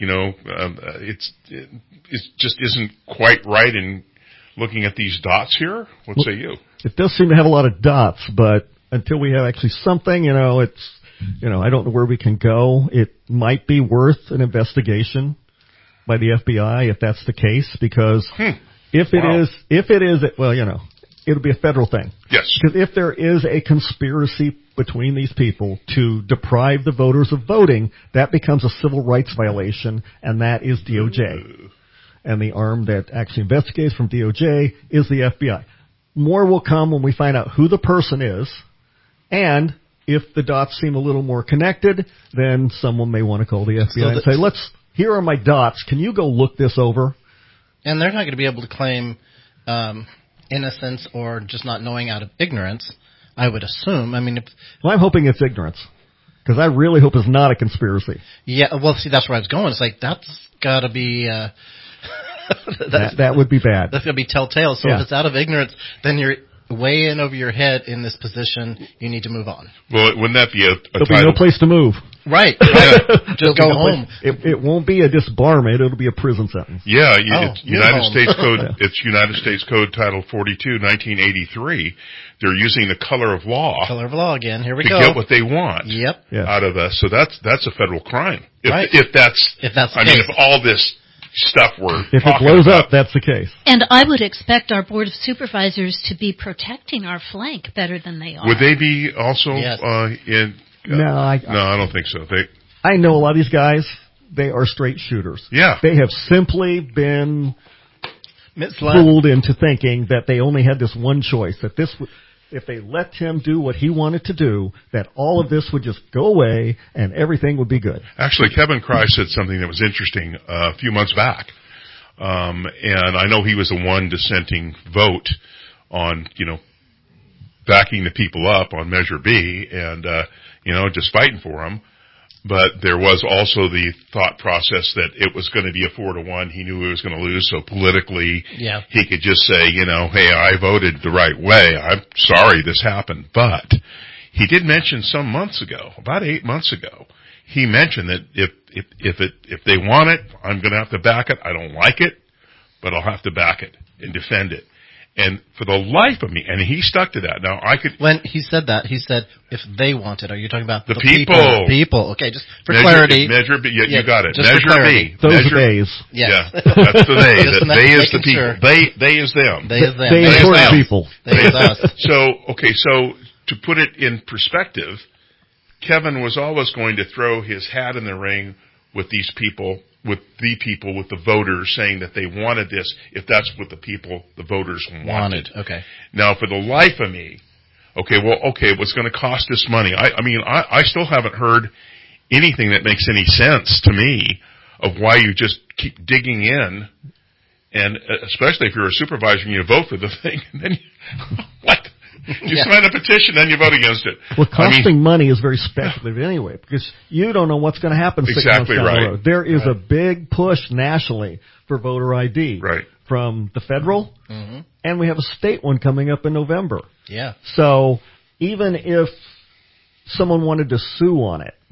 Speaker 3: it just isn't quite right in looking at these dots here? What say you?
Speaker 6: It does seem to have a lot of dots, but until we have actually something, it's, I don't know where we can go. It might be worth an investigation by the FBI if that's the case, because if it is, well, it'll be a federal thing.
Speaker 3: Yes.
Speaker 6: Because if there is a conspiracy between these people to deprive the voters of voting, that becomes a civil rights violation, and that is DOJ. And the arm that actually investigates from DOJ is the FBI. More will come when we find out who the person is, and if the dots seem a little more connected, then someone may want to call the FBI and say, here are my dots. Can you go look this over?
Speaker 5: And they're not going to be able to claim innocence or just not knowing out of ignorance, I would assume. I mean,
Speaker 6: I'm hoping it's ignorance, because I really hope it's not a conspiracy.
Speaker 5: Yeah, well, see, that's where I was going. It's like, that's got to be...
Speaker 6: that would be bad.
Speaker 5: That's going to be telltale. So if it's out of ignorance, then you're way in over your head in this position. You need to move on.
Speaker 3: Well, wouldn't that be a
Speaker 6: There'll be no place to move.
Speaker 5: Right. Just go home.
Speaker 6: It won't be a disbarment. It'll be a prison sentence.
Speaker 3: Yeah, it's United States Code. It's United States Code Title 42, 1983. They're using the color of law.
Speaker 5: Color of law again. Here we go.
Speaker 3: To get what they want.
Speaker 5: Yep.
Speaker 3: Out of us. So that's a federal crime.
Speaker 5: Right.
Speaker 3: If that's
Speaker 5: the case.
Speaker 3: if all this stuff we're
Speaker 6: if it
Speaker 3: talking
Speaker 6: blows
Speaker 3: about.
Speaker 6: up, that's the case.
Speaker 4: And I would expect our Board of Supervisors to be protecting our flank better than they are.
Speaker 3: Would they be also in...
Speaker 6: No, I
Speaker 3: don't think so.
Speaker 6: I know a lot of these guys. They are straight shooters.
Speaker 3: Yeah.
Speaker 6: They have simply been
Speaker 5: misled,
Speaker 6: fooled into thinking that they only had this one choice, that this would, if they let him do what he wanted to do, that all of this would just go away and everything would be good.
Speaker 3: Actually, Kevin Kreis said something that was interesting a few months back. And I know he was the one dissenting vote on, backing the people up on Measure B and, just fighting for them. But there was also the thought process that it was going to be a 4-1. He knew he was going to lose, so politically he could just say, hey, I voted the right way. I'm sorry this happened. But he did mention some months ago, about 8 months ago, he mentioned that if they want it, I'm going to have to back it. I don't like it, but I'll have to back it and defend it. And for the life of me, and he stuck to that. Now
Speaker 5: when he said that, he said, if they want it, are you talking about
Speaker 3: the people?
Speaker 5: People. Okay, just for clarity.
Speaker 3: Measure B. Yeah, you got it.
Speaker 5: Measure
Speaker 3: B.
Speaker 6: Those are theys.
Speaker 5: Yes.
Speaker 3: Yeah, that's the they. They is the people.
Speaker 5: Sure.
Speaker 3: They is them.
Speaker 5: They is them.
Speaker 6: They is important people.
Speaker 5: They is us.
Speaker 3: So to put it in perspective, Kevin was always going to throw his hat in the ring with these people, with the voters, saying that they wanted this, if that's what the voters wanted.
Speaker 5: Okay.
Speaker 3: Now, for the life of me, what's going to cost us money? I still haven't heard anything that makes any sense to me of why you just keep digging in, and especially if you're a supervisor and you vote for the thing, and then what? You sign a petition, then you vote against it.
Speaker 6: Well, costing money is very speculative anyway, because you don't know what's going to happen 6 months down the road. There is a big push nationally for voter ID from the federal, and we have a state one coming up in November.
Speaker 5: Yeah.
Speaker 6: So even if someone wanted to sue on it,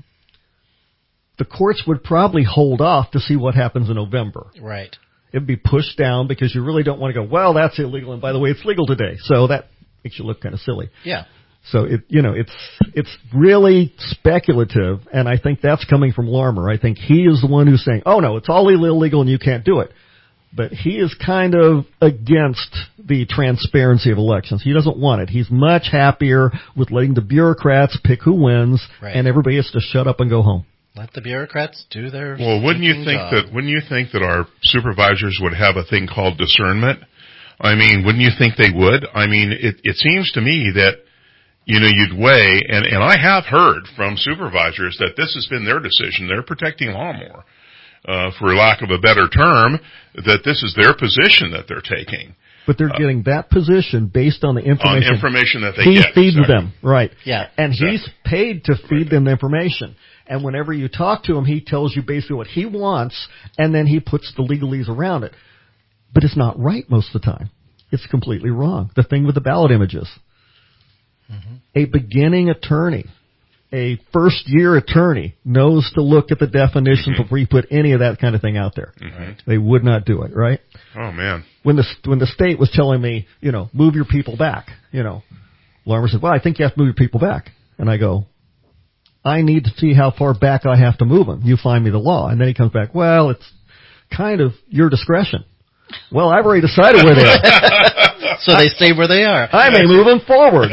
Speaker 6: the courts would probably hold off to see what happens in November.
Speaker 5: Right.
Speaker 6: It would be pushed down because you really don't want to go, well, that's illegal, and by the way, it's legal today. So that makes you look kind of silly.
Speaker 5: Yeah.
Speaker 6: So it's really speculative, and I think that's coming from Larmer. I think he is the one who's saying, "Oh no, it's all illegal and you can't do it." But he is kind of against the transparency of elections. He doesn't want it. He's much happier with letting the bureaucrats pick who wins, and everybody has to shut up and go home.
Speaker 5: Let the bureaucrats do their
Speaker 3: wouldn't you think that our supervisors would have a thing called discernment? I mean, wouldn't you think they would? I mean, it seems to me that, you'd weigh, and I have heard from supervisors that this has been their decision. They're protecting law more, for lack of a better term, that this is their position that they're taking.
Speaker 6: But they're getting that position based on the information.
Speaker 3: On information that they
Speaker 6: he
Speaker 3: get.
Speaker 6: feeds them, right.
Speaker 5: Yeah.
Speaker 6: And he's paid to feed them the information. And whenever you talk to him, he tells you basically what he wants, and then he puts the legalese around it. But it's not right most of the time. It's completely wrong. The thing with the ballot images. Mm-hmm. A beginning attorney, a first-year attorney, knows to look at the definitions before you put any of that kind of thing out there. Mm-hmm. They would not do it, right?
Speaker 3: Oh, man.
Speaker 6: When the state was telling me, move your people back, Larmer said, well, I think you have to move your people back. And I go, I need to see how far back I have to move them. You find me the law. And then he comes back, well, it's kind of your discretion. Well, I've already decided where they are.
Speaker 5: So they stay where they are.
Speaker 6: I may move them forward.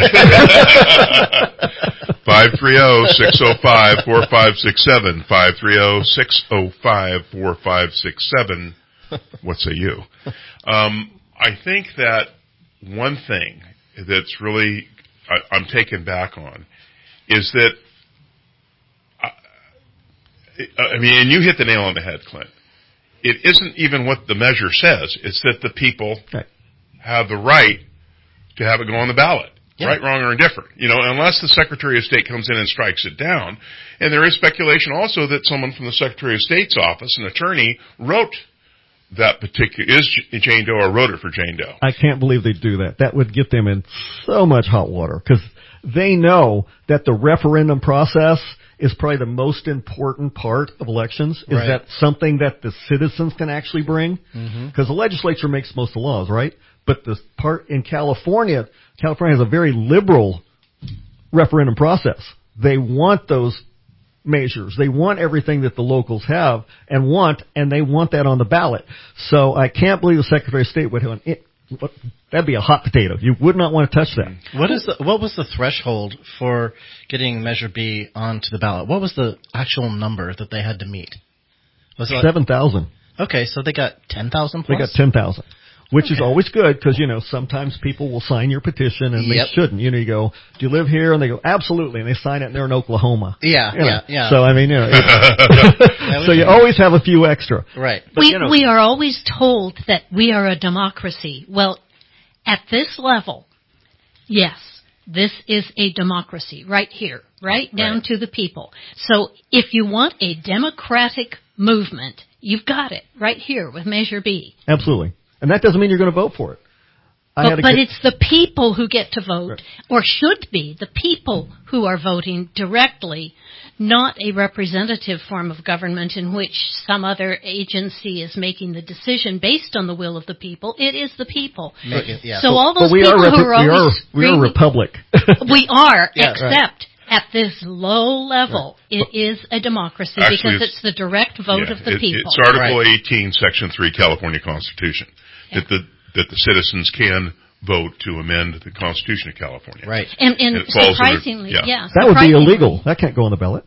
Speaker 3: 530-605-4567. 530-605-4567. What say you? I think that one thing that's really I'm taken back on is that, and you hit the nail on the head, Clint. It isn't even what the measure says. It's that the people have the right to have it go on the ballot. Yeah. Right, wrong, or indifferent. Unless the Secretary of State comes in and strikes it down. And there is speculation also that someone from the Secretary of State's office, an attorney, wrote that is Jane Doe or wrote it for Jane Doe.
Speaker 6: I can't believe they'd do that. That would get them in so much hot water because they know that the referendum process is probably the most important part of elections. Is that something that the citizens can actually bring? Because the legislature makes most of the laws, right? But the part in California has a very liberal referendum process. They want those measures. They want everything that the locals have and they want that on the ballot. So I can't believe the Secretary of State would have that'd be a hot potato. You would not want to touch that.
Speaker 5: What was the threshold for getting Measure B onto the ballot? What was the actual number that they had to meet? Was it
Speaker 6: 7,000.
Speaker 5: Okay, so they got 10,000 plus?
Speaker 6: They got 10,000. Which is always good because, sometimes people will sign your petition and they shouldn't. You go, do you live here? And they go, absolutely. And they sign it and they're in Oklahoma.
Speaker 5: Yeah.
Speaker 6: So, so you always have a few extra.
Speaker 5: Right.
Speaker 4: But, we are always told that we are a democracy. Well, at this level, yes, this is a democracy right here, right down to the people. So if you want a democratic movement, you've got it right here with Measure B.
Speaker 6: Absolutely. And that doesn't mean you're going to vote for it.
Speaker 4: But it's the people who get to vote, or should be the people who are voting directly, not a representative form of government in which some other agency is making the decision based on the will of the people. It is the people. So all those people who are always
Speaker 6: we are a republic.
Speaker 4: We are, except at this low level, it is a democracy because it's the direct vote of the people.
Speaker 3: It's Article 18, Section 3, California Constitution. That the citizens can vote to amend the Constitution of California.
Speaker 5: Right.
Speaker 4: And surprisingly,
Speaker 6: that would be illegal. That can't go on the ballot.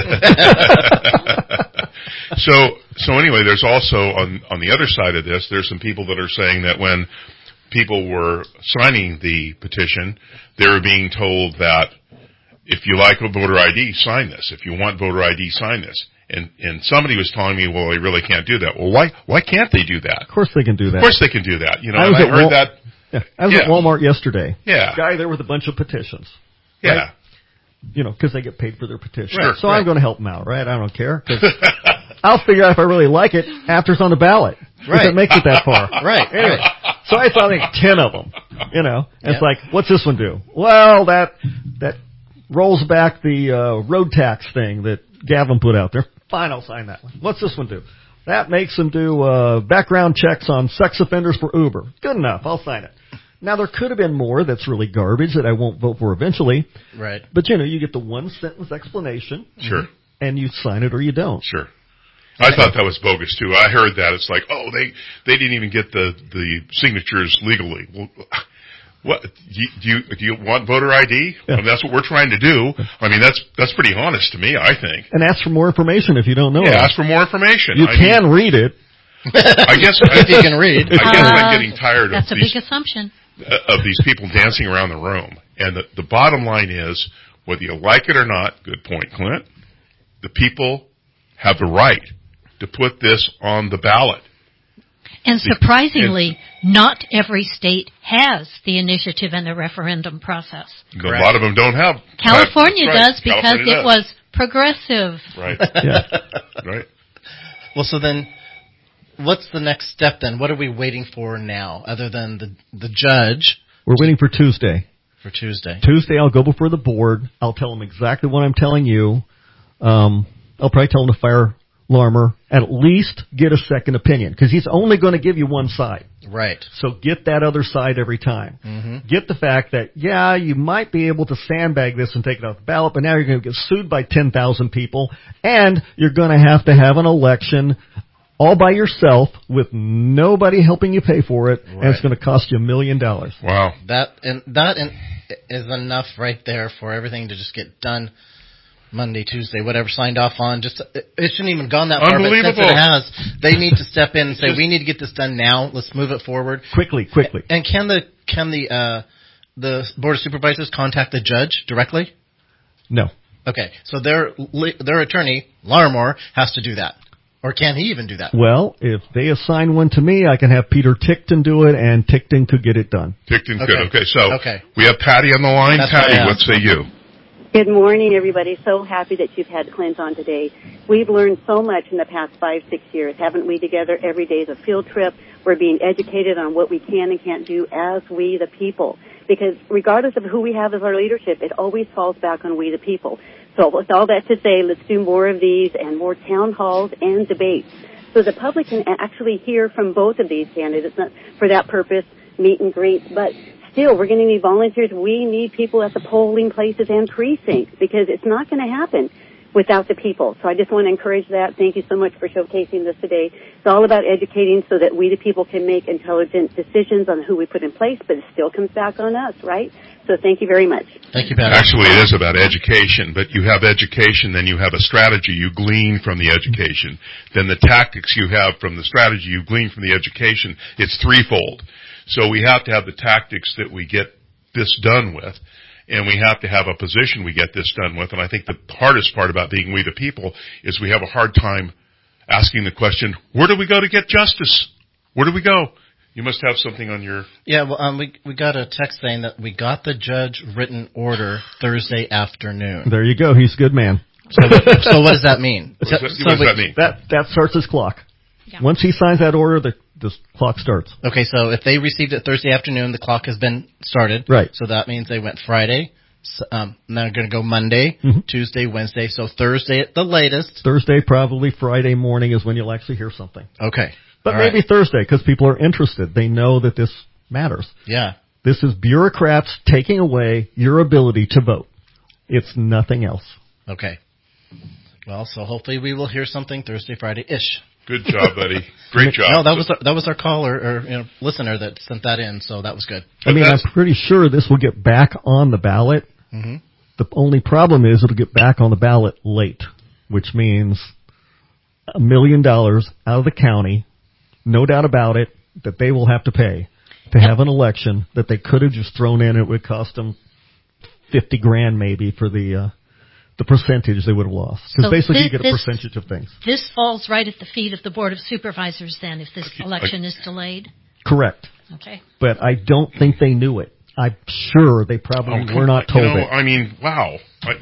Speaker 3: So anyway, there's also on the other side of this, there's some people that are saying that when people were signing the petition, they were being told that if you like a voter ID, sign this. If you want voter ID, sign this. And somebody was telling me, well, they really can't do that. Well, why can't they do that?
Speaker 6: Of course they can do that.
Speaker 3: Of course they can do that. I heard that.
Speaker 6: Yeah, I was at Walmart yesterday.
Speaker 3: Yeah.
Speaker 6: Guy there with a bunch of petitions.
Speaker 3: Yeah.
Speaker 6: Right? Because they get paid for their petition.
Speaker 3: Sure,
Speaker 6: so I'm going to help them out, right? I don't care. I'll figure out if I really like it after it's on the ballot. Right. If it makes it that far.
Speaker 5: Right.
Speaker 6: Anyway, so I saw, 10 of them, and it's like, what's this one do? Well, that rolls back the road tax thing that Gavin put out there. Fine, I'll sign that one. What's this one do? That makes them do background checks on sex offenders for Uber. Good enough. I'll sign it. Now, there could have been more that's really garbage that I won't vote for eventually.
Speaker 5: Right.
Speaker 6: But, you get the one-sentence explanation.
Speaker 3: Sure.
Speaker 6: And you sign it or you don't.
Speaker 3: Sure. I thought that was bogus, too. I heard that. It's like, they didn't even get the signatures legally. Well, what do you want voter ID? Yeah. I mean, that's what we're trying to do. I mean, that's pretty honest to me, I think.
Speaker 6: And ask for more information if you don't know it.
Speaker 3: Ask for more information.
Speaker 6: You can read it.
Speaker 3: I guess
Speaker 5: if you can read.
Speaker 3: I guess I'm getting tired
Speaker 4: of big assumption.
Speaker 3: Of these people dancing around the room. And the bottom line is, whether you like it or not, good point, Clint, the people have the right to put this on the ballot.
Speaker 4: And surprisingly, not every state has the initiative and the referendum process.
Speaker 3: A lot of them don't have.
Speaker 4: California does because
Speaker 3: California
Speaker 4: it was progressive.
Speaker 3: Right. Right.
Speaker 5: Well, so then, what's the next step then? What are we waiting for now, other than the judge?
Speaker 6: We're waiting for Tuesday.
Speaker 5: For Tuesday.
Speaker 6: Tuesday, I'll go before the board. I'll tell them exactly what I'm telling you. I'll probably tell them to fire Larmer, at least get a second opinion, because he's only going to give you one side.
Speaker 5: Right.
Speaker 6: So get that other side every time.
Speaker 5: Mm-hmm.
Speaker 6: Get the fact that, yeah, you might be able to sandbag this and take it off the ballot, but now you're going to get sued by 10,000 people, and you're going to have an election all by yourself with nobody helping you pay for it, and it's going to cost you $1 million.
Speaker 3: Wow.
Speaker 5: That is enough right there for everything to just get done Monday, Tuesday, whatever, signed off on. Just it shouldn't even gone that far, but since it has, they need to step in and say, we need to get this done now. Let's move it forward
Speaker 6: quickly.
Speaker 5: And can the Board of Supervisors contact the judge directly?
Speaker 6: No.
Speaker 5: Okay, so their attorney, Larmore, has to do that. Or can he even do that?
Speaker 6: Well, if they assign one to me, I can have Peter Tickton do it, and Tickton could get it done.
Speaker 3: Tickton could. Okay, so we have Patty on the line.
Speaker 5: That's
Speaker 3: Patty, what say you?
Speaker 17: Good morning, everybody. So happy that you've had Clint on today. We've learned so much in the past 5-6 years, haven't we, together? Every day is a field trip. We're being educated on what we can and can't do as we, the people. Because regardless of who we have as our leadership, it always falls back on we, the people. So with all that to say, let's do more of these and more town halls and debates, so the public can actually hear from both of these candidates. Not for that purpose, meet and greets, but still, we're going to need volunteers. We need people at the polling places and precincts, because it's not going to happen without the people. So I just want to encourage that. Thank you so much for showcasing this today. It's all about educating so that we, the people, can make intelligent decisions on who we put in place, but it still comes back on us, right? So thank you very much.
Speaker 5: Thank you, Pat.
Speaker 3: Actually, it is about education, but you have education, then you have a strategy you glean from the education. Then the tactics you have from the strategy you glean from the education. It's threefold. So we have to have the tactics that we get this done with, and we have to have a position we get this done with. And I think the hardest part about being we the people is we have a hard time asking the question, where do we go to get justice? Where do we go? You must have something on your...
Speaker 5: Yeah, well, we got a text saying that we got the judge written order Thursday afternoon.
Speaker 6: There you go. He's a good man.
Speaker 5: So what does that mean?
Speaker 3: What does that mean?
Speaker 6: That starts his clock. Yeah. Once he signs that order, the clock starts.
Speaker 5: Okay, so if they received it Thursday afternoon, the clock has been started.
Speaker 6: Right.
Speaker 5: So that means they went Friday. Now they're going to go Monday, Tuesday, Wednesday. So Thursday at the latest.
Speaker 6: Thursday, probably Friday morning is when you'll actually hear something.
Speaker 5: Okay.
Speaker 6: But maybe Thursday, because people are interested. They know that this matters.
Speaker 5: Yeah.
Speaker 6: This is bureaucrats taking away your ability to vote. It's nothing else.
Speaker 5: Okay. Well, so hopefully we will hear something Thursday, Friday-ish.
Speaker 3: Good job, buddy. Great job.
Speaker 5: No, that was our caller or listener that sent that in, so that was good.
Speaker 6: I mean, I'm pretty sure this will get back on the ballot.
Speaker 5: Mm-hmm.
Speaker 6: The only problem is it'll get back on the ballot late, which means $1 million out of the county, no doubt about it, that they will have to pay to have an election that they could have just thrown in. It would cost them $50,000 maybe for the percentage they would have lost. Because basically you get a percentage of things.
Speaker 4: This falls right at the feet of the Board of Supervisors then, if this election is delayed?
Speaker 6: Correct.
Speaker 4: Okay.
Speaker 6: But I don't think they knew it. I'm sure they probably were not told it.
Speaker 3: I mean, wow.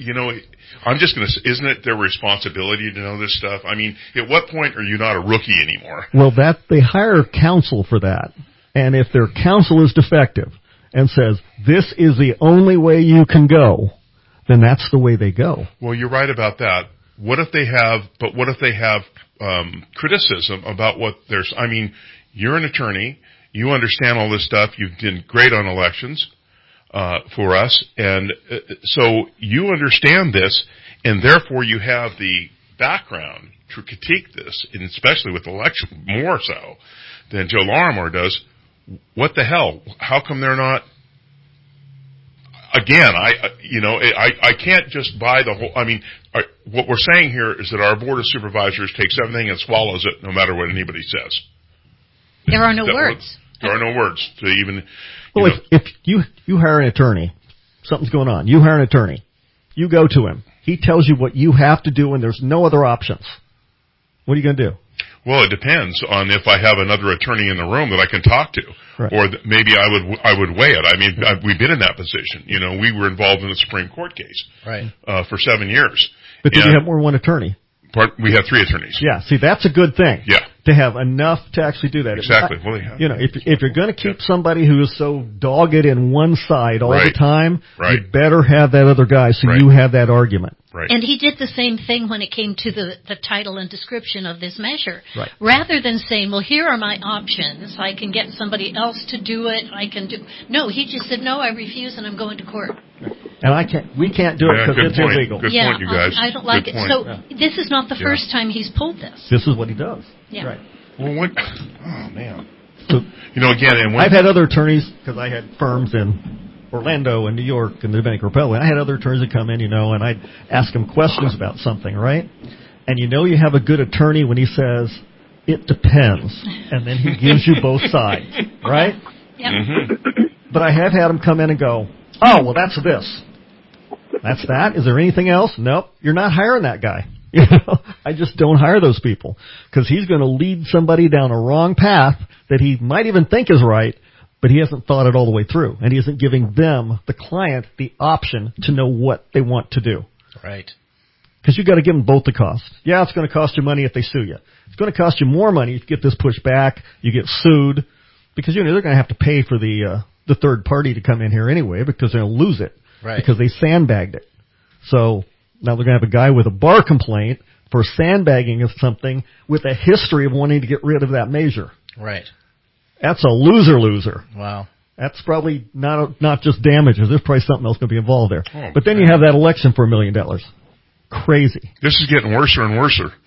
Speaker 3: I'm just going to say, isn't it their responsibility to know this stuff? I mean, at what point are you not a rookie anymore?
Speaker 6: Well, they hire counsel for that. And if their counsel is defective and says, this is the only way you can go, then that's the way they go.
Speaker 3: Well, you're right about that. What if they have criticism about what there's, I mean, you're an attorney. You understand all this stuff. You've done great on elections for us. And so you understand this, and therefore you have the background to critique this, and especially with election, more so than Joe Larmore does. What the hell? How come they're not? Again, I can't just buy the whole. I mean, what we're saying here is that our Board of Supervisors takes everything and swallows it, no matter what anybody says.
Speaker 4: There are no words.
Speaker 3: There are no words to even.
Speaker 6: Well, if you hire an attorney, something's going on. You hire an attorney. You go to him. He tells you what you have to do, and there's no other options. What are you going to do?
Speaker 3: Well, it depends on if I have another attorney in the room that I can talk to, or maybe I would weigh it. I mean, we've been in that position. You know, we were involved in a Supreme Court case, for 7 years.
Speaker 6: But did you have more than one attorney?
Speaker 3: We have 3 attorneys.
Speaker 6: Yeah, see, that's a good thing.
Speaker 3: Yeah.
Speaker 6: To have enough to actually do that.
Speaker 3: Exactly.
Speaker 6: You know, if you're going to keep somebody who is so dogged in one side all the time, you better have that other guy so you have that argument.
Speaker 3: Right.
Speaker 4: And he did the same thing when it came to the title and description of this measure.
Speaker 6: Right.
Speaker 4: Rather than saying, well, here are my options, I can get somebody else to do it, No, he just said, no, I refuse and I'm going to court.
Speaker 6: And we can't do it because it's illegal.
Speaker 3: Good point, you guys.
Speaker 4: I don't like it. So this is not the first time he's pulled this.
Speaker 6: This is what he does.
Speaker 4: Yeah.
Speaker 6: Right.
Speaker 3: Well, oh man. So, you know, again,
Speaker 6: I've had other attorneys, because I had firms in Orlando and New York and the Dominican Republic. I had other attorneys that come in, you know, and I'd ask them questions about something, right? And you know you have a good attorney when he says, it depends. And then he gives you both sides, right?
Speaker 4: Yep.
Speaker 3: Mm-hmm.
Speaker 6: But I have had them come in and go, oh, well, that's this. That's that? Is there anything else? Nope. You're not hiring that guy. You know, I just don't hire those people because he's going to lead somebody down a wrong path that he might even think is right, but he hasn't thought it all the way through, and he isn't giving them, the client, the option to know what they want to do.
Speaker 5: Right.
Speaker 6: Because you've got to give them both the cost. Yeah, it's going to cost you money if they sue you. It's going to cost you more money if you get this pushed back, you get sued, because you know they're going to have to pay for the third party to come in here anyway because they'll lose it.
Speaker 5: Right.
Speaker 6: Because they sandbagged it. So now they're going to have a guy with a bar complaint for sandbagging of something with a history of wanting to get rid of that measure.
Speaker 5: Right.
Speaker 6: That's a loser.
Speaker 5: Wow.
Speaker 6: That's probably not just damages. There's probably something else going to be involved there.
Speaker 3: Oh,
Speaker 6: but then you have that election for $1 million. Crazy.
Speaker 3: This is getting worse and worse.
Speaker 5: So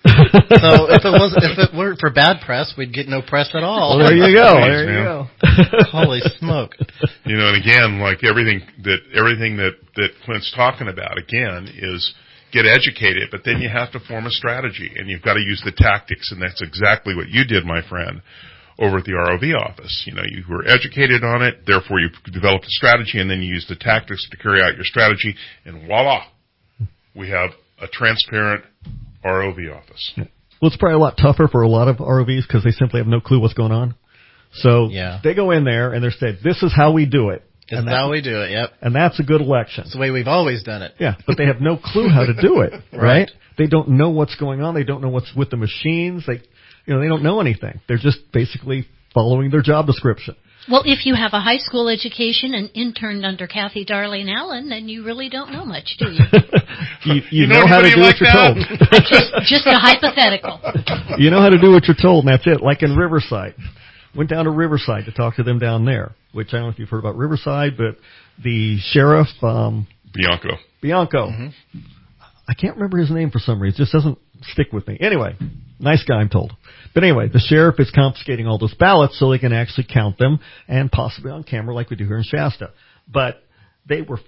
Speaker 5: if it weren't for bad press, we'd get no press at all.
Speaker 6: Well, there you go. There you go.
Speaker 5: Holy smoke.
Speaker 3: You know, and again, like everything that Clint's talking about, again, is get educated, but then you have to form a strategy, and you've got to use the tactics, and that's exactly what you did, my friend, over at the ROV office. You know, you were educated on it, therefore you developed a strategy, and then you used the tactics to carry out your strategy, and voila, we have a transparent ROV office.
Speaker 6: Well, it's probably a lot tougher for a lot of ROVs because they simply have no clue what's going on. So they go in there and they're saying, this is how we do it.
Speaker 5: This is how we do it, yep.
Speaker 6: And that's a good election.
Speaker 5: It's the way we've always done it.
Speaker 6: Yeah, but they have no clue how to do it, right? They don't know what's going on. They don't know what's with the machines. They don't know anything. They're just basically following their job description.
Speaker 4: Well, if you have a high school education and interned under Kathy Darlene Allen, then you really don't know much, do you?
Speaker 6: you know how to do what you're told.
Speaker 4: Just a hypothetical.
Speaker 6: You know how to do what you're told, and that's it. Like in Riverside. Went down to Riverside to talk to them down there, which I don't know if you've heard about Riverside, but the sheriff...
Speaker 3: Bianco.
Speaker 6: Mm-hmm. I can't remember his name for some reason. It just doesn't stick with me. Anyway, nice guy, I'm told. But anyway, the sheriff is confiscating all those ballots so they can actually count them and possibly on camera like we do here in Shasta. But they were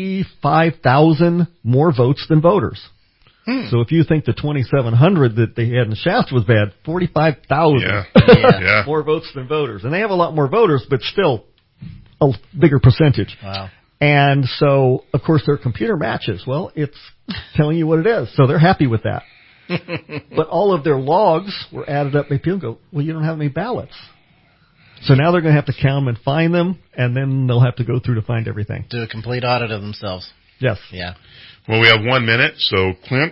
Speaker 6: 45,000 more votes than voters. So if you think the 2,700 that they had in Shasta was bad, 45,000 more votes than voters. And they have a lot more voters, but still a bigger percentage.
Speaker 5: Wow.
Speaker 6: And so, of course, their computer matches. Well, it's telling you what it is. So they're happy with that. But all of their logs were added up. People go, well, you don't have any ballots. So now they're going to have to count them and find them, and then they'll have to go through to find everything.
Speaker 5: Do a complete audit of themselves.
Speaker 6: Yes.
Speaker 5: Yeah.
Speaker 3: Well, we have 1 minute, so Clint,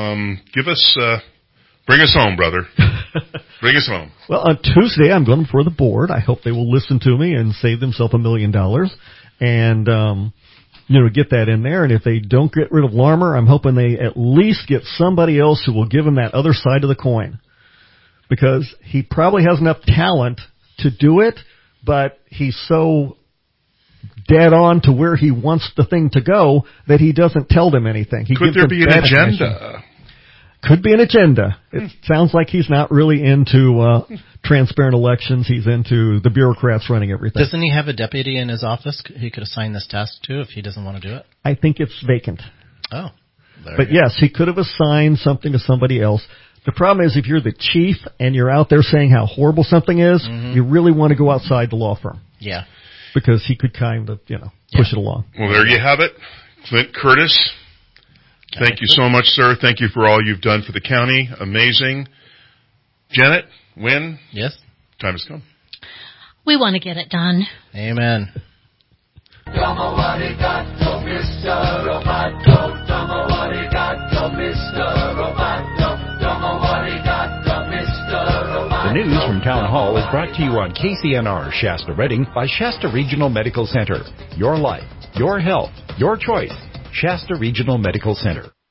Speaker 3: bring us home, brother. Bring us home.
Speaker 6: Well, on Tuesday, I'm going before the board. I hope they will listen to me and save themselves $1 million. And, get that in there. And if they don't get rid of Larmer, I'm hoping they at least get somebody else who will give them that other side of the coin. Because he probably has enough talent to do it, but he's so dead on to where he wants the thing to go that he doesn't tell them anything.
Speaker 3: Could there be an agenda?
Speaker 6: Could be an agenda. It sounds like he's not really into transparent elections. He's into the bureaucrats running everything.
Speaker 5: Doesn't he have a deputy in his office he could assign this task to if he doesn't want to do it?
Speaker 6: I think it's vacant.
Speaker 5: Oh.
Speaker 6: But yes, he could have assigned something to somebody else. The problem is if you're the chief and you're out there saying how horrible something is, you really want to go outside the law firm.
Speaker 5: Yeah.
Speaker 6: Because he could kind of, push it along.
Speaker 3: Well, there you have it. Clint Curtis. Thank you so much, sir. Thank you for all you've done for the county. Amazing. Janet, Wynn?
Speaker 5: Yes?
Speaker 3: Time has come.
Speaker 4: We want to get it done.
Speaker 5: Amen.
Speaker 2: Domo arigato, Mr. Roboto. Domo arigato, Mr. Roboto. Domo arigato, Mr. Roboto.
Speaker 18: The news from Town Hall is brought to you on KCNR Shasta Redding by Shasta Regional Medical Center. Your life, your health, your choice. Shasta Regional Medical Center.